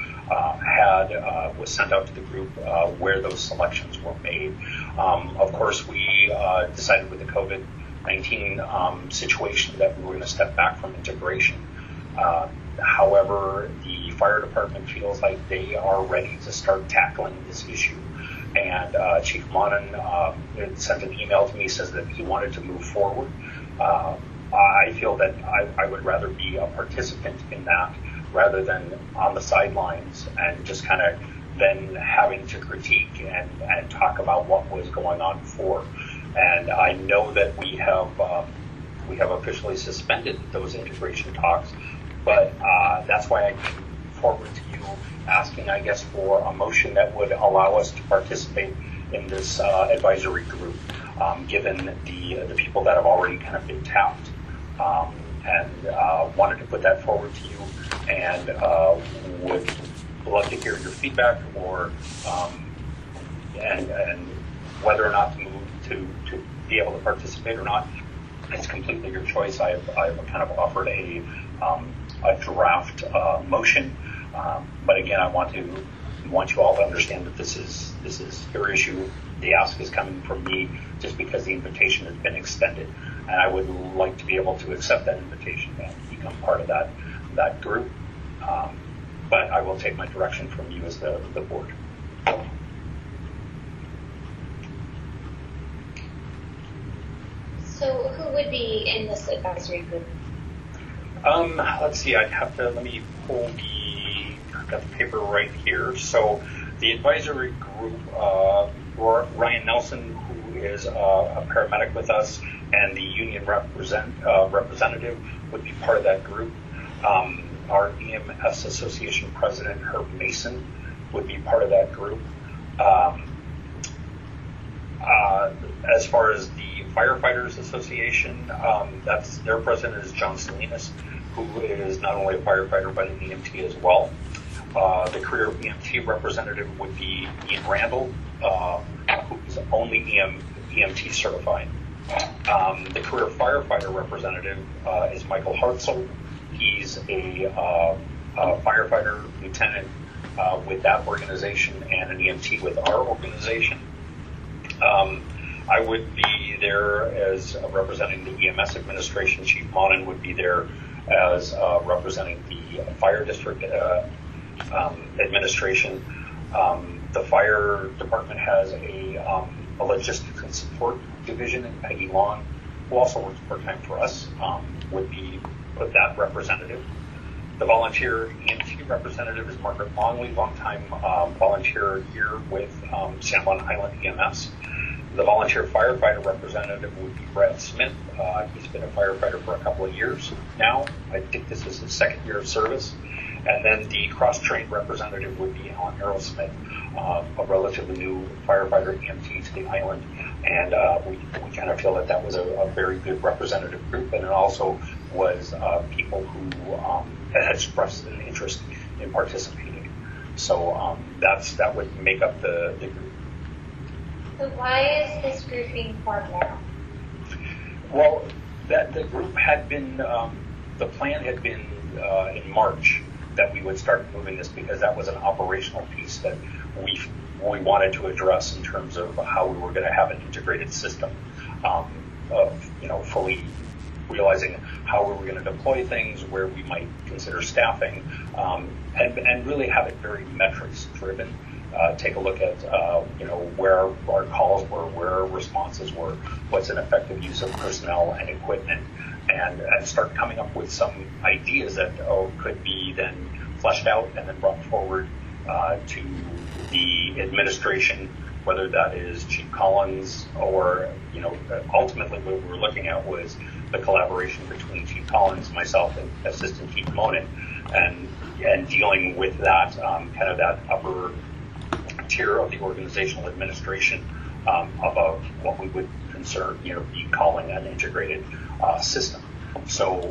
was sent out to the group where those selections were made. Of course, we decided with the COVID-19 situation that we were going to step back from integration. However, the fire department feels like they are ready to start tackling this issue. And Chief Monin sent an email to me, says that he wanted to move forward. I feel that I would rather be a participant in that rather than on the sidelines and just kind of then having to critique and talk about what was going on before. And I know that we have officially suspended those integration talks, but that's why I came forward to you asking, I guess, for a motion that would allow us to participate in this advisory group, given the people that have already kind of been tapped, and wanted to put that forward to you, and would love to hear your feedback, or and whether or not to move to be able to participate or not, it's completely your choice. I've kind of offered a draft motion, but again, I want you all to understand that this is your issue. The ask is coming from me just because the invitation has been extended, and I would like to be able to accept that invitation and become part of that group. But I will take my direction from you as the board. So who would be in this advisory group? Let's see, let me pull I've got the paper right here. So the advisory group, Ryan Nelson, who is a paramedic with us, and the union representative would be part of that group. Our EMS Association president, Herb Mason, would be part of that group. As far as the Firefighters Association, their president is John Salinas, who is not only a firefighter but an EMT as well. The career EMT representative would be Ian Randall, who is only EMT certified. The career firefighter representative is Michael Hartzell. He's a firefighter lieutenant with that organization and an EMT with our organization. I would be there as representing the EMS administration. Chief Monin would be there as representing the fire district administration. The fire department has a logistics and support division, and Peggy Long, who also works part-time for us, would be that representative. The volunteer EMT representative is Margaret Longley, longtime volunteer here with San Juan Highland EMS. The volunteer firefighter representative would be Brad Smith. He's been a firefighter for a couple of years now. I think this is his second year of service. And then the cross-trained representative would be Alan Aerosmith, a relatively new firefighter EMT to the island. And we kind of feel that was a very good representative group. And it also was people who had expressed an interest in participating. So that would make up the group. So why is this group being formed now? Well, the group had been, the plan had been in March that we would start moving this, because that was an operational piece that we wanted to address in terms of how we were going to have an integrated system of, fully realizing how we were going to deploy things, where we might consider staffing, and really have it very metrics driven. Take a look at, where our calls were, where our responses were, what's an effective use of personnel and equipment, and start coming up with some ideas that could be then fleshed out and then brought forward to the administration, whether that is Chief Collins or, ultimately what we were looking at was the collaboration between Chief Collins, myself, and Assistant Chief Monin, and dealing with that, kind of that upper tier of the organizational administration of what we would be calling an integrated system. So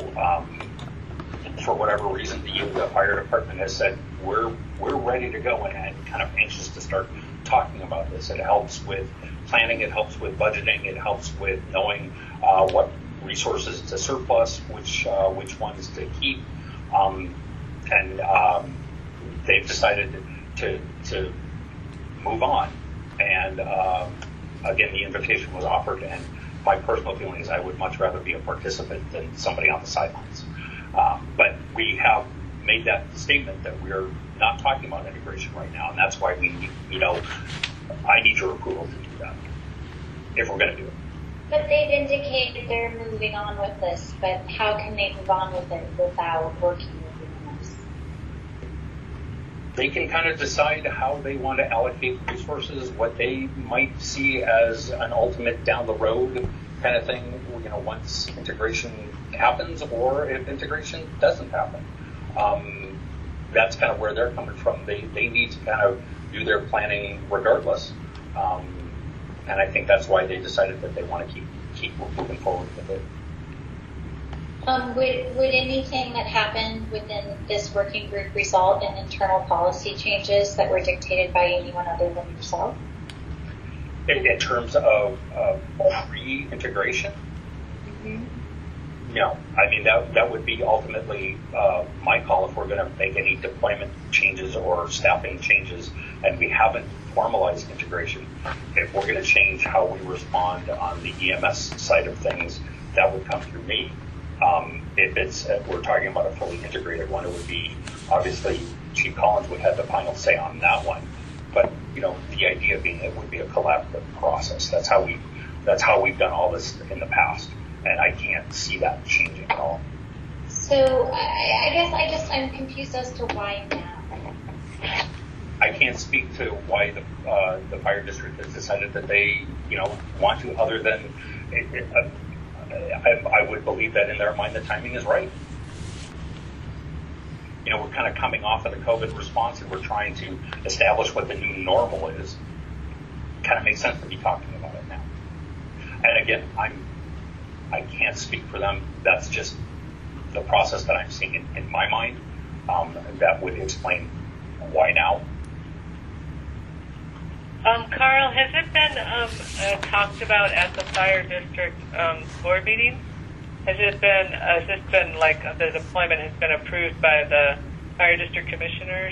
for whatever reason, the fire department has said we're ready to go and kind of anxious to start talking about this. It helps with planning, it helps with budgeting, it helps with knowing what resources to surplus, which ones to keep, and they've decided to move on. And again, the invitation was offered, and my personal feeling is I would much rather be a participant than somebody on the sidelines. But we have made that statement that we're not talking about integration right now, and that's why I need your approval to do that, if we're going to do it. But they've indicated they're moving on with this, but how can they move on with it without working with us? They can kind of decide how they want to allocate resources, what they might see as an ultimate down the road kind of thing, once integration happens, or if integration doesn't happen. That's kind of where they're coming from. They need to kind of do their planning regardless. And I think that's why they decided that they want to keep moving forward with it. Would anything that happened within this working group result in internal policy changes that were dictated by anyone other than yourself? In terms of pre-integration, no. I mean, that would be ultimately my call if we're going to make any deployment changes or staffing changes, and we haven't formalized integration. If we're going to change how we respond on the EMS side of things, that would come through me. If we're talking about a fully integrated one, it would be obviously Chief Collins would have the final say on that one. But the idea being it would be a collaborative process. That's how we've done all this in the past, and I can't see that changing at all. So I guess I'm confused as to why now. I can't speak to why the fire district has decided that they want to, other than I would believe that in their mind the timing is right. We're kind of coming off of the COVID response, and we're trying to establish what the new normal is. Kind of makes sense to be talking about it now. And again, I can't speak for them. That's just the process that I'm seeing in my mind. That would explain why now. Carl, has it been talked about at the fire district board meeting? Has this been like the deployment has been approved by the fire district commissioners?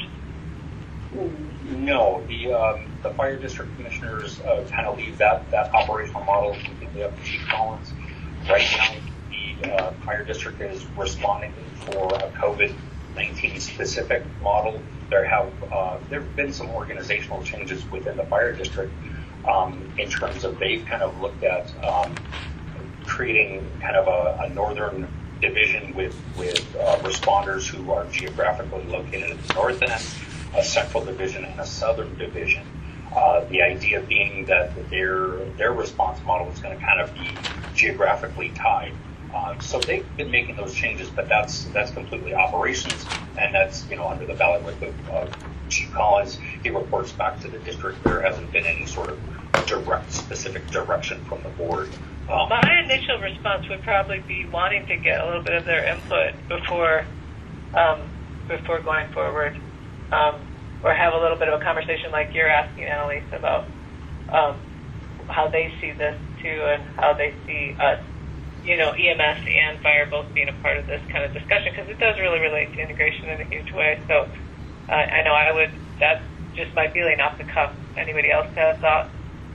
No, the fire district commissioners kind of leave that operational model completely up to Chief Collins. Right now, the fire district is responding for a COVID-19 specific model. There have been some organizational changes within the fire district in terms of they've kind of looked at creating kind of a northern division with responders who are geographically located at the north end, a central division, and a southern division. The idea being that their response model is going to kind of be geographically tied. So they've been making those changes, but that's completely operations, and that's under the bailiwick of Chief Collins. He reports back to the district. There hasn't been any sort of specific direction from the board. My initial response would probably be wanting to get a little bit of their input before going forward, or have a little bit of a conversation like you're asking, Annalise, about how they see this too, and how they see us, EMS and fire both being a part of this kind of discussion, because it does really relate to integration in a huge way. So I know that's just my feeling off the cuff. Anybody else have thoughts?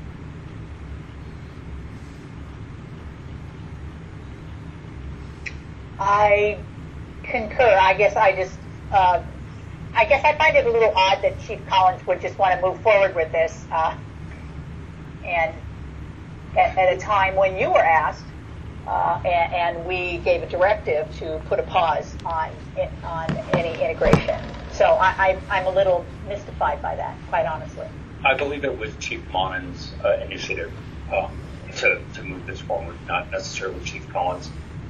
I concur. I guess I find it a little odd that Chief Collins would just want to move forward with this, and at a time when you were asked, and we gave a directive to put a pause on any integration. So I'm a little mystified by that, quite honestly. I believe it was Chief Monen's initiative to move this forward, not necessarily Chief Collins.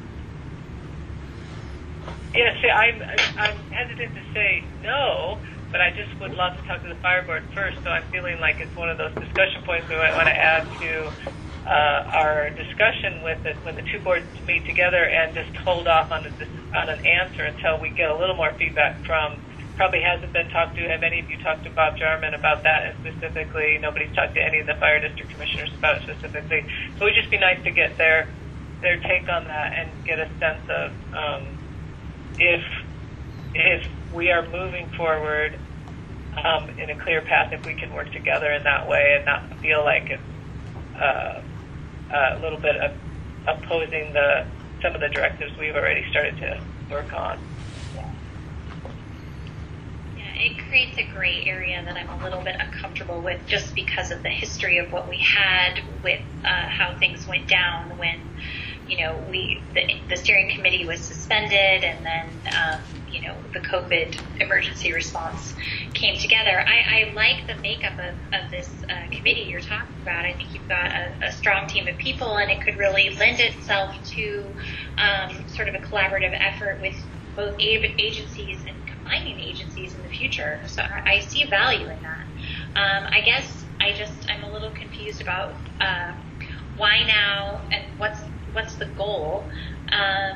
Yeah, see, I'm hesitant to say no, but I just would love to talk to the fire board first. So I'm feeling like it's one of those discussion points we might want to add to our discussion when the two boards meet together, and just hold off on an answer until we get a little more feedback from. Probably hasn't been talked to. Have any of you talked to Bob Jarman about that specifically? Nobody's talked to any of the fire district commissioners about it specifically. So it would just be nice to get their take on that and get a sense of if we are moving forward in a clear path, if we can work together in that way and not feel like it's a little bit of opposing some of the directives we've already started to work on. Yeah, it creates a gray area that I'm a little bit uncomfortable with, just because of the history of what we had with how things went down when the steering committee was suspended, and then the COVID emergency response came together. I like the makeup of this committee you're talking about. I think you've got a strong team of people, and it could really lend itself to sort of a collaborative effort with both agencies and combining agencies in the future. So I see value in that. I guess I'm a little confused about why now and what's the goal, and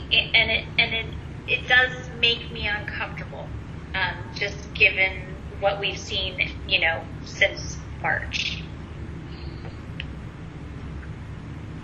it does make me uncomfortable, just given what we've seen, since March.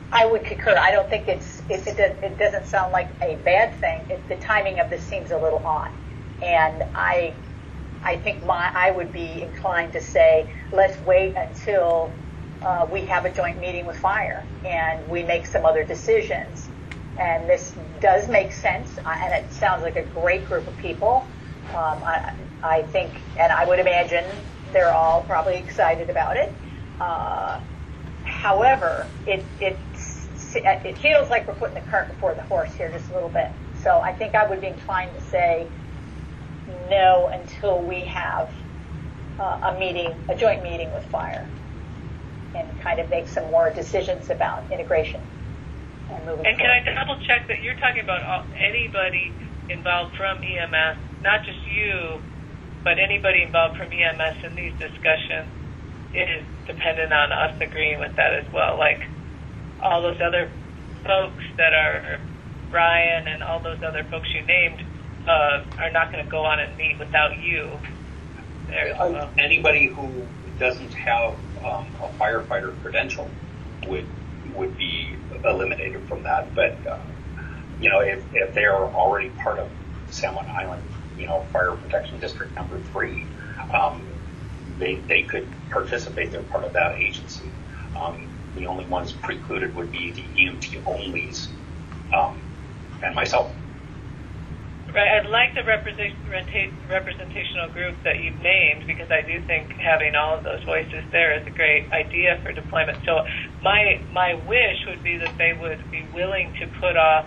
I would concur. I don't think it doesn't sound like a bad thing. The timing of this seems a little odd. And I think I would be inclined to say, let's wait until we have a joint meeting with fire and we make some other decisions. And this does make sense, and it sounds like a great group of people. I think, and I would imagine they're all probably excited about it. However, it feels like we're putting the cart before the horse here just a little bit. So I think I would be inclined to say no until we have a joint meeting with fire, and kind of make some more decisions about integration and moving And forward. can I double check that you're talking about anybody involved from EMS, not just you, but anybody involved from EMS in these discussions is dependent on us agreeing with that as well. Like all those other folks that are Brian and all those other folks you named are not going to go on and meet without you. Anybody who doesn't have a firefighter credential would be eliminated from that. But if they are already part of San Juan Island, Fire Protection District number 3, they could participate. They're part of that agency. The only ones precluded would be the EMT onlys and myself. Right, I'd like the representational group that you've named, because I do think having all of those voices there is a great idea for deployment. So my wish would be that they would be willing to put off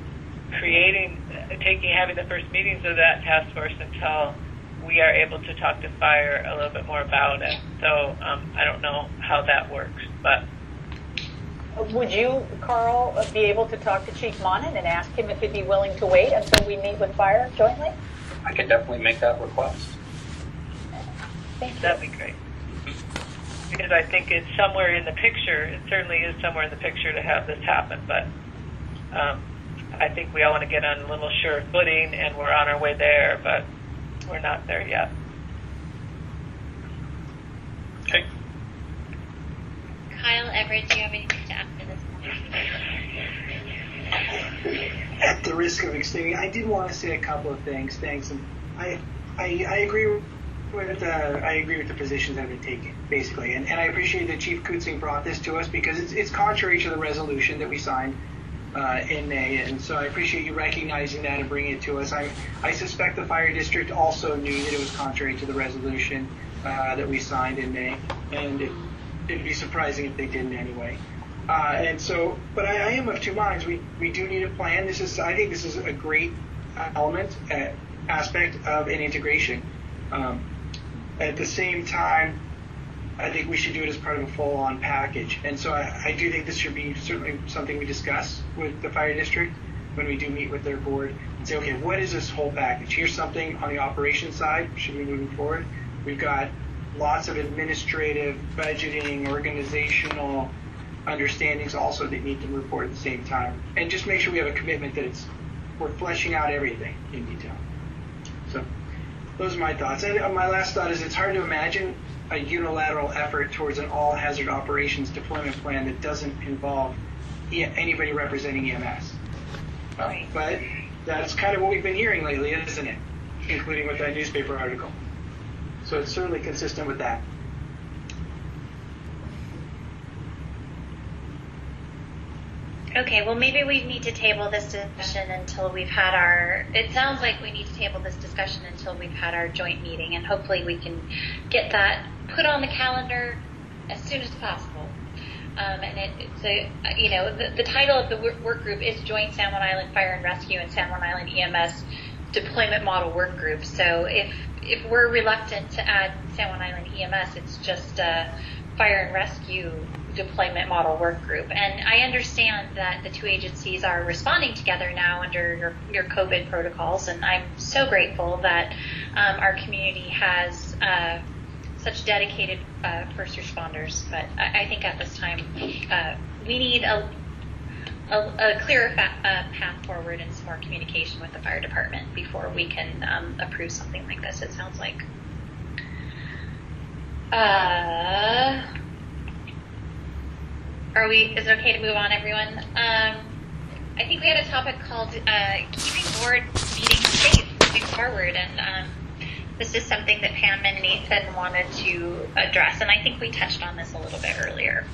having the first meetings of that task force until we are able to talk to fire a little bit more about it. So I don't know how that works, but. Would you, Carl, be able to talk to Chief Monin and ask him if he'd be willing to wait until we meet with fire jointly? I could definitely make that request. Thank you. That'd be great. Because I think it's somewhere in the picture. It certainly is somewhere in the picture to have this happen, but I think we all want to get on a little sure footing, and we're on our way there, but we're not there yet. Okay. Kyle, Everett, do you have anything to add to this conversation? At the risk of extending, I did want to say a couple of things. Thanks, and I agree with the positions that have been taken, basically, and I appreciate that Chief Kutzing brought this to us, because it's contrary to the resolution that we signed in May, and so I appreciate you recognizing that and bringing it to us. I suspect the fire district also knew that it was contrary to the resolution that we signed in May, and it'd be surprising if they didn't anyway. But I am of two minds. We do need a plan. I think this is a great aspect of an integration. At the same time, I think we should do it as part of a full-on package. And so I do think this should be certainly something we discuss with the fire district when we do meet with their board and say, okay, what is this whole package? Here's something on the operations side. Should we be moving forward? We've got lots of administrative, budgeting, organizational understandings also that need to move forward at the same time. And just make sure we have a commitment that we're fleshing out everything in detail. So those are my thoughts. And my last thought is it's hard to imagine a unilateral effort towards an all-hazard operations deployment plan that doesn't involve anybody representing EMS. Right. But that's kind of what we've been hearing lately, isn't it? Including with that newspaper article. So it's certainly consistent with that. Okay, well, maybe we need to table this discussion until we've had it sounds like we need to table this discussion until we've had our joint meeting, and hopefully we can get that put on the calendar as soon as possible. The title of the work group is Joint San Juan Island Fire and Rescue and San Juan Island EMS Deployment Model Work Group. So if we're reluctant to add San Juan Island EMS, it's just Fire and Rescue Deployment Model Work Group. And I understand that the two agencies are responding together now under your COVID protocols, and I'm so grateful that our community has such dedicated first responders. But I think at this time we need a clearer path forward and some more communication with the fire department before we can approve something like this, it sounds like. Is it okay to move on, everyone? I think we had a topic called keeping board meetings safe moving forward, and this is something that Pam and Nathan wanted to address, and I think we touched on this a little bit earlier.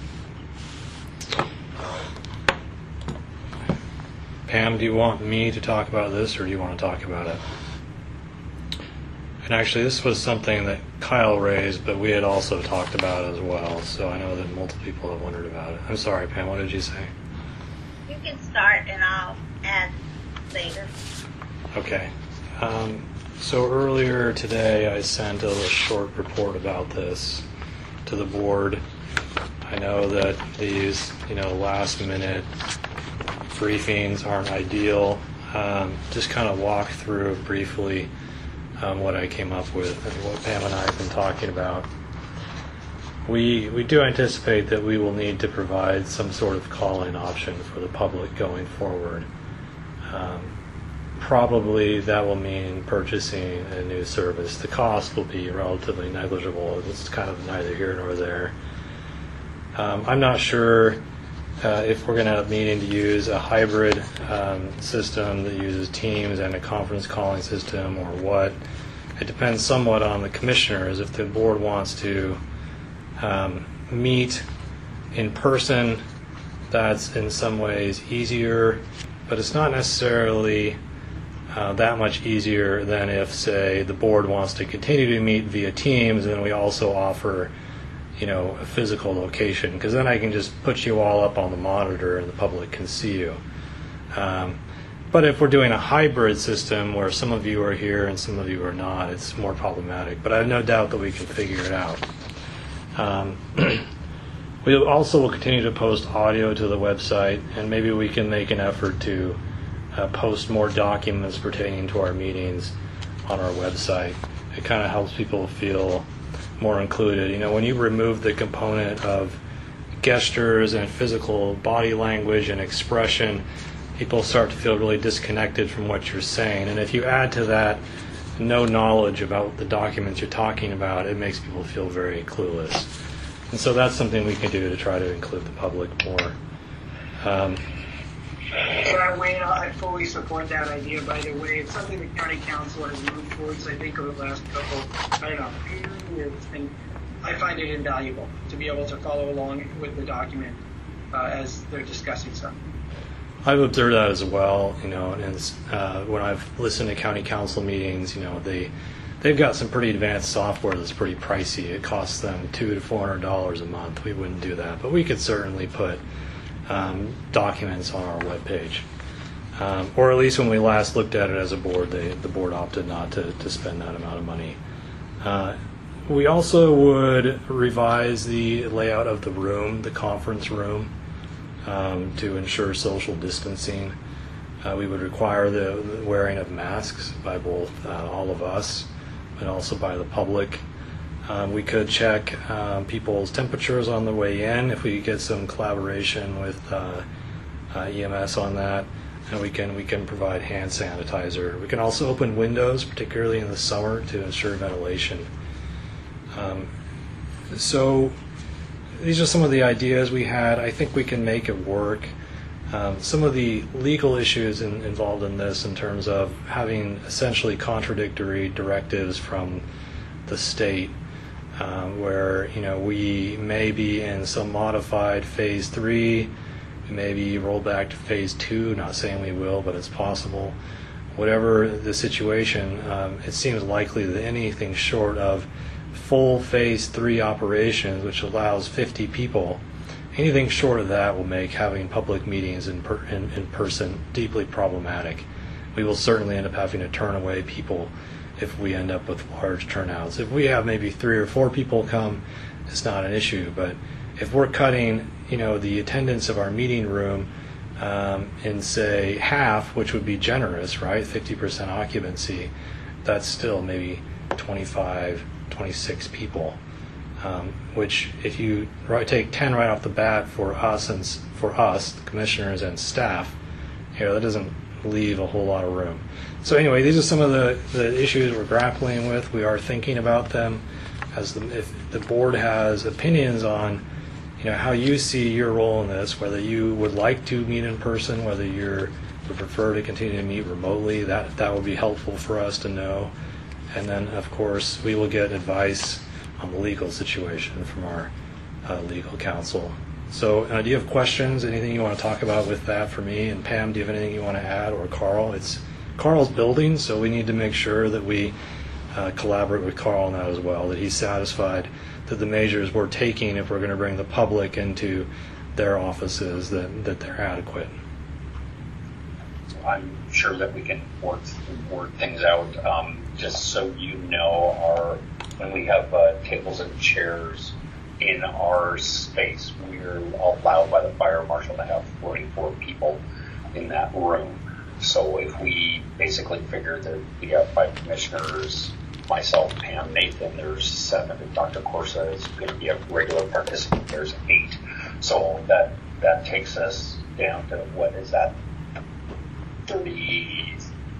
Pam, do you want me to talk about this, or do you want to talk about it? And actually, this was something that Kyle raised, but we had also talked about as well, so I know that multiple people have wondered about it. I'm sorry, Pam, what did you say? You can start and I'll add later. Okay. So earlier today, I sent a little short report about this to the board. I know that these, last-minute briefings aren't ideal. Just kind of walk through briefly what I came up with and what Pam and I have been talking about. We do anticipate that we will need to provide some sort of call-in option for the public going forward. Probably that will mean purchasing a new service. The cost will be relatively negligible. It's kind of neither here nor there. I'm not sure if we're going to end up needing to use a hybrid system that uses Teams and a conference calling system or what. It depends somewhat on the commissioners. If the board wants to meet in person, that's in some ways easier, but it's not necessarily that much easier than if, say, the board wants to continue to meet via Teams and we also offer a physical location, because then I can just put you all up on the monitor and the public can see you. But if we're doing a hybrid system where some of you are here and some of you are not, it's more problematic. But I have no doubt that we can figure it out. We also will continue to post audio to the website, and maybe we can make an effort to post more documents pertaining to our meetings on our website. It kind of helps people feel more included. When you remove the component of gestures and physical body language and expression, people start to feel really disconnected from what you're saying. And if you add to that no knowledge about the documents you're talking about, it makes people feel very clueless. And so that's something we can do to try to include the public more. Wayne, I fully support that idea, by the way. It's something the county council has moved towards, I think, over the last few years. And I find it invaluable to be able to follow along with the document as they're discussing something. I've observed that as well, and when I've listened to county council meetings, they've got some pretty advanced software that's pretty pricey. It costs them $200 to $400 a month. We wouldn't do that, but we could certainly put documents on our webpage. Or at least when we last looked at it as a board, the board opted not to spend that amount of money. We also would revise the layout of the room, the conference room, to ensure social distancing. We would require the wearing of masks by both all of us and also by the public. We could check people's temperatures on the way in if we get some collaboration with EMS on that, and we can provide hand sanitizer. We can also open windows, particularly in the summer, to ensure ventilation. So these are some of the ideas we had. I think we can make it work. Some of the legal issues involved in this, in terms of having essentially contradictory directives from the state, where we may be in some modified phase 3, we may be rolled back to phase 2. Not saying we will, but it's possible. Whatever the situation, it seems likely that anything short of full phase 3 operations, which allows 50 people, anything short of that will make having public meetings in person deeply problematic. We will certainly end up having to turn away people if we end up with large turnouts. If we have maybe 3 or 4 people come, it's not an issue. But if we're cutting, the attendance of our meeting room in, say, half, which would be generous, right? 50% occupancy, that's still maybe 25, 26 people. Which, if you take 10 right off the bat for us, the commissioners and staff, that doesn't leave a whole lot of room. So anyway, these are some of the issues we're grappling with. We are thinking about them. If the board has opinions on, how you see your role in this, whether you would like to meet in person, whether you would prefer to continue to meet remotely. That would be helpful for us to know. And then, of course, we will get advice on the legal situation from our legal counsel. So do you have questions, anything you want to talk about with that for me? And Pam, do you have anything you want to add? Or Carl? It's Carl's building, so we need to make sure that we collaborate with Carl on that as well, that he's satisfied that the measures we're taking, if we're going to bring the public into their offices, that they're adequate. I'm sure that we can work things out. Just so you know, when we have tables and chairs in our space, we're allowed by the fire marshal to have 44 people in that room. So if we basically figure that we have 5 commissioners, myself, Pam, Nathan, there's 7, and Dr. Corsa is going to be a regular participant, there's 8. So that takes us down to, what is that, 30,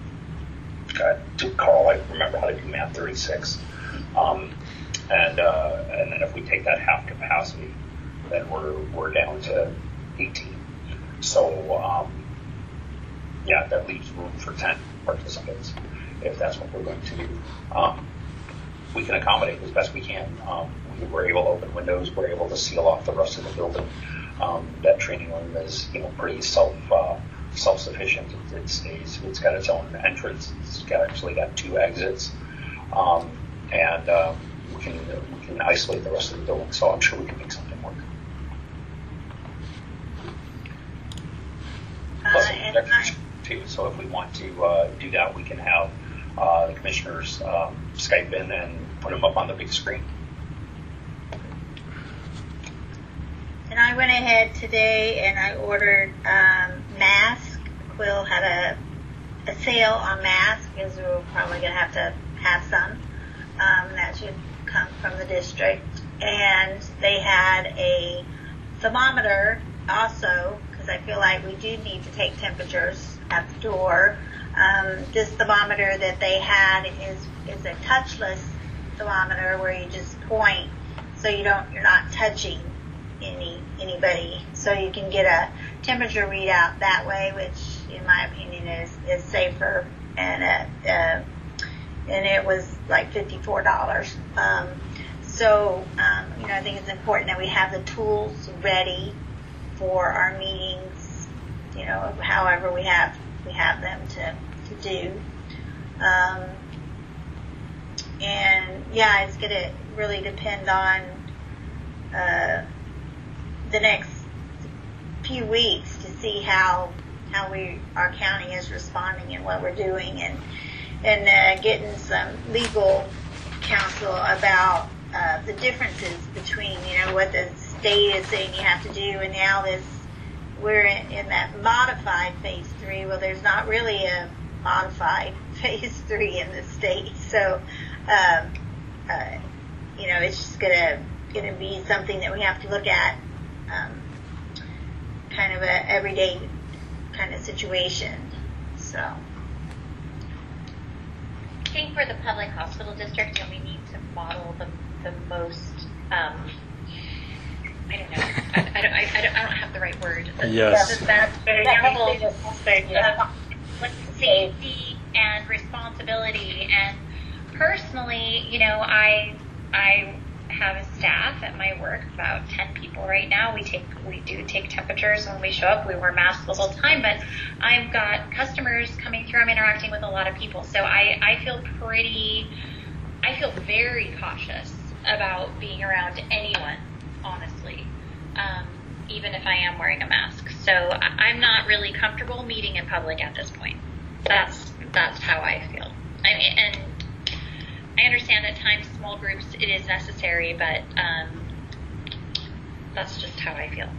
Carl, I remember how to do math, 36. And then if we take that half capacity, then we're down to 18. So, that leaves room for 10 participants, if that's what we're going to do. We can accommodate as best we can. We're able to open windows. We're able to seal off the rest of the building. That training room is, pretty self-sufficient. It stays. It's got its own entrance. It's actually got 2 exits, and we can isolate the rest of the building. So I'm sure we can make something work. Plus, too. So if we want to do that, we can have the commissioners Skype in and put them up on the big screen. And I went ahead today and I ordered masks. Quill had a sale on masks because we're probably going to have some. That should come from the district. And they had a thermometer also, because I feel like we do need to take temperatures at the door. This thermometer that they had is a touchless thermometer where you just point, so you're not touching anybody, so you can get a temperature readout that way, which in my opinion is safer, and it was like $54. I think it's important that we have the tools ready for our meetings, however we have them to do. It's going to really depend on the next few weeks to see how our county is responding and what we're doing, and getting some legal counsel about the differences between what the state is saying you have to do, and now we're in that modified phase 3. Well, there's not really a modified phase 3 in the state, so it's just gonna be something that we have to look at, kind of a everyday kind of situation. So I think for the public hospital district, we need to model the most. I don't know. I don't have the right word. Yes. That level of safety and responsibility. And personally, I have a staff at my work, about 10 people right now. We do take temperatures when we show up. We wear masks the whole time, but I've got customers coming through. I'm interacting with a lot of people, so I feel very cautious about being around anyone, honestly, even if I am wearing a mask. So I'm not really comfortable meeting in public at this point. That's how I feel. And I understand at times small groups it is necessary, but that's just how I feel.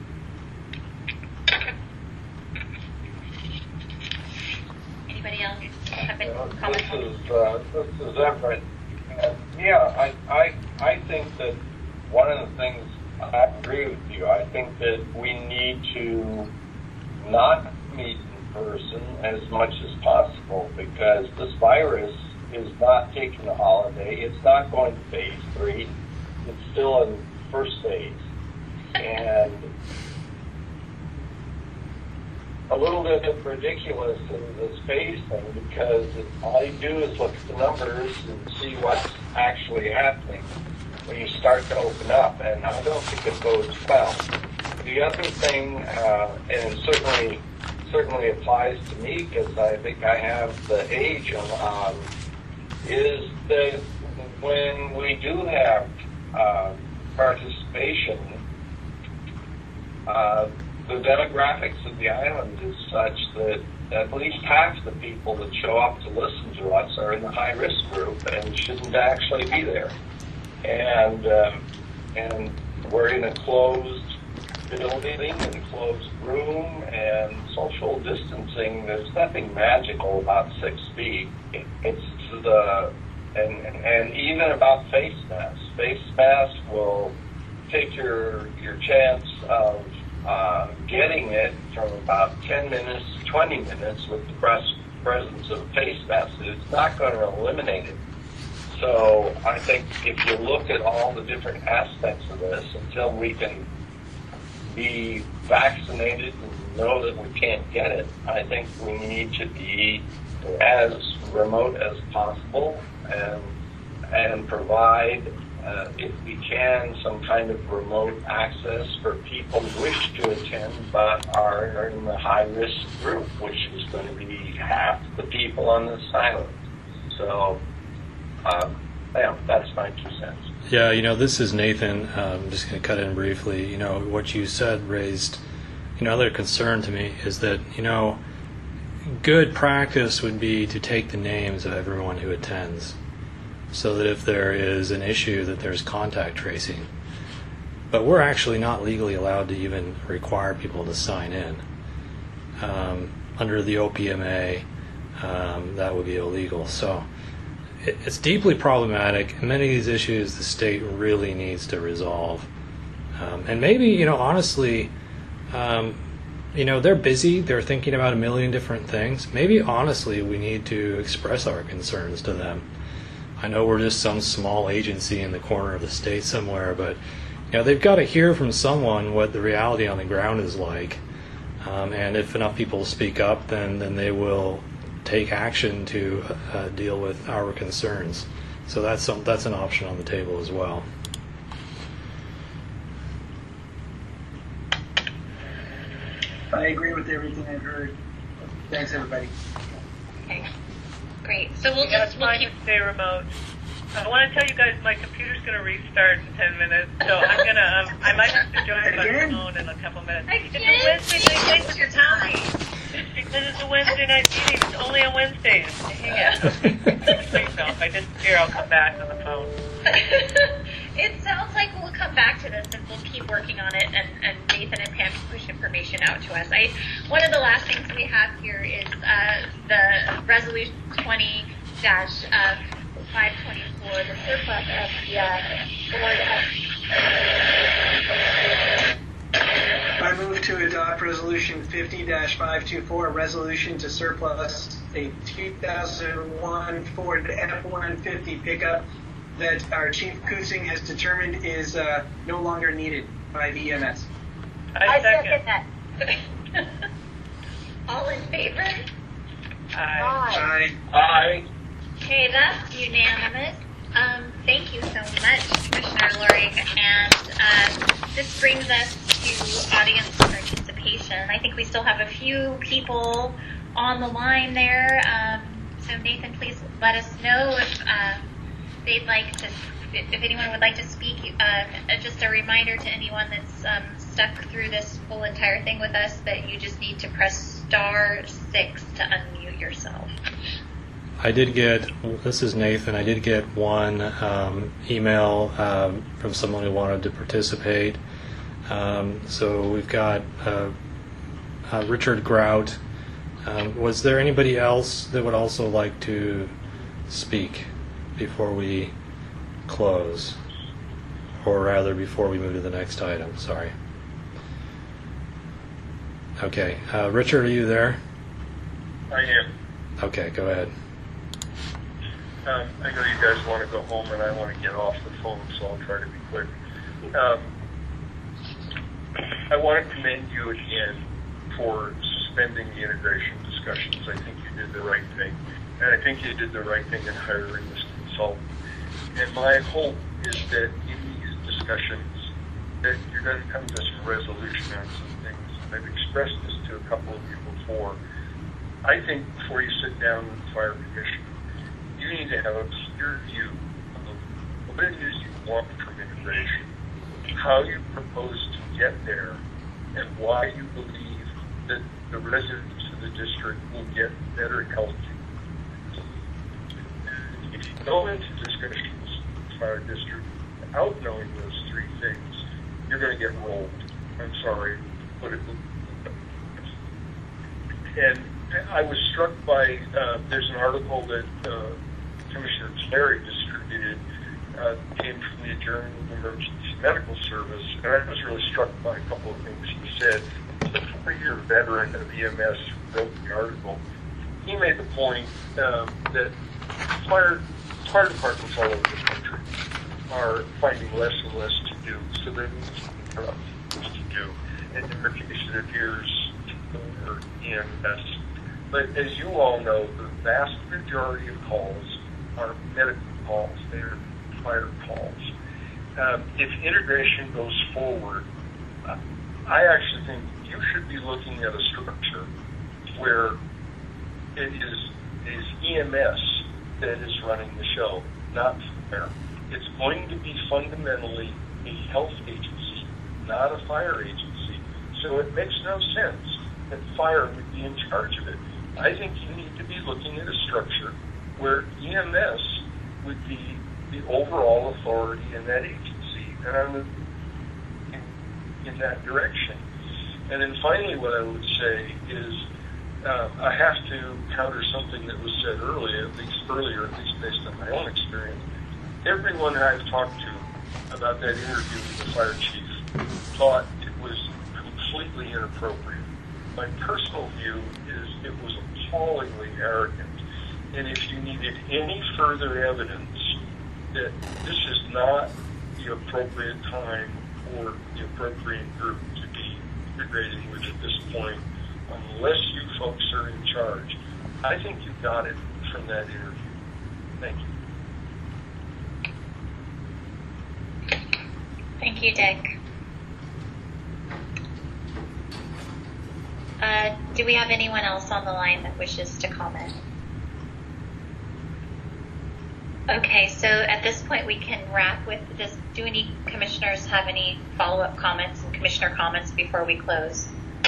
Anybody else have any comments? This is Everett. I think that one of the things, I agree with you. I think that we need to not meet in person as much as possible, because this virus is not taking a holiday. It's not going to phase 3. It's still in first phase. and a little bit ridiculous in the space thing, because all you do is look at the numbers and see what's actually happening when you start to open up, and I don't think it bodes well. The other thing, and it certainly applies to me because I think I have the age on, is that when we do have participation, the demographics of the island is such that at least half the people that show up to listen to us are in the high-risk group and shouldn't actually be there. And we're in a closed building and a closed room, and social distancing, there's nothing magical about 6 feet. It's and even about face masks. Face masks will take your chance of getting it from about 10 minutes to 20 minutes with the presence of a face mask. It's not going to eliminate it. So I think if you look at all the different aspects of this, until we can be vaccinated and know that we can't get it, I think we need to be as remote as possible and provide, if we can, some kind of remote access for people who wish to attend but are in the high-risk group, which is going to be half the people on this island. So, yeah, that's my 2 cents. Yeah, this is Nathan. I'm just going to cut in briefly. What you said raised, another concern to me is that, good practice would be to take the names of everyone who attends, so that if there is an issue, that there's contact tracing. But we're actually not legally allowed to even require people to sign in. Under the OPMA, that would be illegal. So it's deeply problematic, and many of these issues the state really needs to resolve. And maybe, honestly, they're busy, they're thinking about a million different things. Maybe, honestly, we need to express our concerns to them. I know we're just some small agency in the corner of the state somewhere, but they've got to hear from someone what the reality on the ground is like. And if enough people speak up, then they will take action to deal with our concerns. So that's an option on the table as well. I agree with everything I've heard. Thanks, everybody. Okay, great. So we'll keep stay remote. I want to tell you guys my computer's going to restart in 10 minutes, so I'm going to, I might have to join by phone in a couple minutes. It's a Wednesday night. Thanks for your time. Because it's a Wednesday night meeting. It's only on Wednesdays. Hang on. Please don't. If I disappear, I'll come back on the phone. It sounds like we'll come back to this and we'll keep working on it, and Nathan and Pam can push information out to us. One of the last things we have here is the Resolution 20-524, the surplus of the Board of... I move to adopt Resolution 50-524, a resolution to surplus a 2001 Ford F-150 pickup that our Chief Kutzing has determined is no longer needed by the EMS. I second that. All in favor? Aye. Aye. Okay, that's unanimous. Thank you so much, Commissioner Loring. And this brings us to audience participation. I think we still have a few people on the line there. So Nathan, please let us know if they'd like to, if anyone would like to speak. Just a reminder to anyone that's stuck through this whole entire thing with us that you just need to press *6 to unmute yourself. This is Nathan, I did get one email from someone who wanted to participate. So we've got Richard Grout. Was there anybody else that would also like to speak before we close? Or rather, before we move to the next item, sorry. Okay, Richard, are you there? I am. Okay, go ahead. I know you guys want to go home and I want to get off the phone, so I'll try to be quick. I want to commend you again for suspending the integration discussions. I think you did the right thing. And I think you did the right thing in hiring this consultant. And my hope is that in these discussions that you're going to come to some resolution on some things. I've expressed this to a couple of you before. I think before you sit down with the Fire Commission, you need to have a clear view of what it is you want from integration, how you propose to get there, and why you believe that the residents of the district will get better health care. If you go into discussions with the fire district without knowing those three things, you're going to get rolled. I'm sorry, but and I was struck by, there's an article that Commissioner Clary distributed, came from the Journal of Emergency Medical Service, and I was really struck by a couple of things he said. The 4-year veteran of EMS who wrote the article, he made the point that fire departments all over the country are finding less and less to do, so there needs to be things to do. And in their case, it appears over EMS. But as you all know, the vast majority of calls are medical calls. They're fire calls. If integration goes forward, I actually think you should be looking at a structure where it is EMS that is running the show, not fire. It's going to be fundamentally a health agency, not a fire agency. So it makes no sense that fire would be in charge of it. I think you need to be looking at a structure where EMS would be the overall authority in that agency, and I'm in that direction. And then finally, what I would say is I have to counter something that was said earlier, at least based on my own experience. Everyone I've talked to about that interview with the fire chief thought it was completely inappropriate. My personal view is it was appallingly arrogant. And if you needed any further evidence that this is not the appropriate time or the appropriate group to be integrating with at this point, unless you folks are in charge, I think you got it from that interview. Thank you. Thank you, Dick. Do we have anyone else on the line that wishes to comment? Okay, so at this point we can wrap with this. Do any commissioners have any follow-up comments and commissioner comments before we close?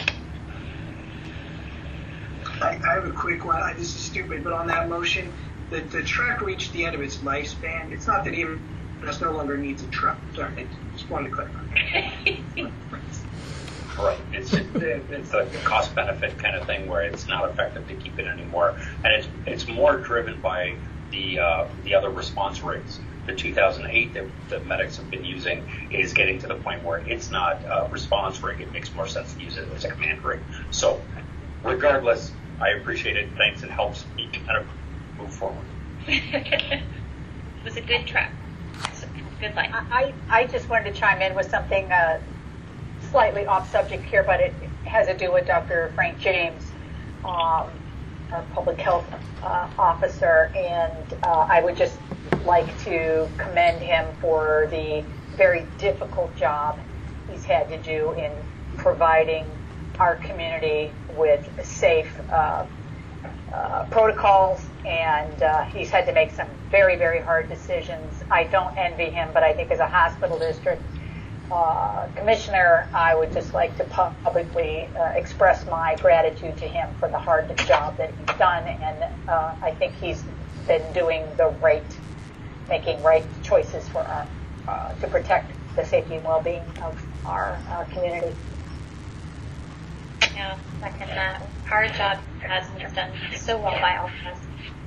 I have a quick one. This is stupid, but on that motion, the truck reached the end of its lifespan. It's not that EMS no longer needs a truck. Sorry, I just wanted to clarify. Right. It's a cost benefit kind of thing where it's not effective to keep it anymore, and it's more driven by the other response rates. The 2008 that medics have been using is getting to the point where it's not a response rig. It makes more sense to use it as a command rig. So, regardless, I appreciate it. Thanks. It helps me kind of move forward. It was a good trip. Good life. I just wanted to chime in with something slightly off subject here, but it has to do with Dr. Frank James, our public health officer, and I would just like to commend him for the very difficult job he's had to do in providing our community with safe protocols, and he's had to make some very, very hard decisions. I don't envy him, but I think as a hospital district commissioner, I would just like to publicly express my gratitude to him for the hard job that he's done, and I think he's been doing making right choices for our to protect the safety and well-being of our community. Yeah, second that. Hard job has been done so well by all of us.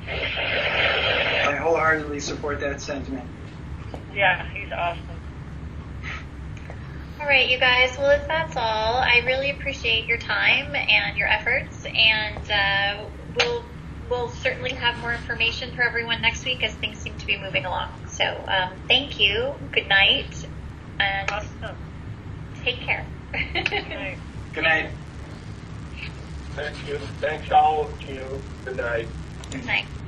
I wholeheartedly support that sentiment. Yeah, he's awesome. All right, you guys. Well, if that's all, I really appreciate your time and your efforts, and we'll certainly have more information for everyone next week as things seem to be moving along. So, thank you. Good night, and Awesome. take care. Good night. Thank you. Thanks all of you. Good night. Good night.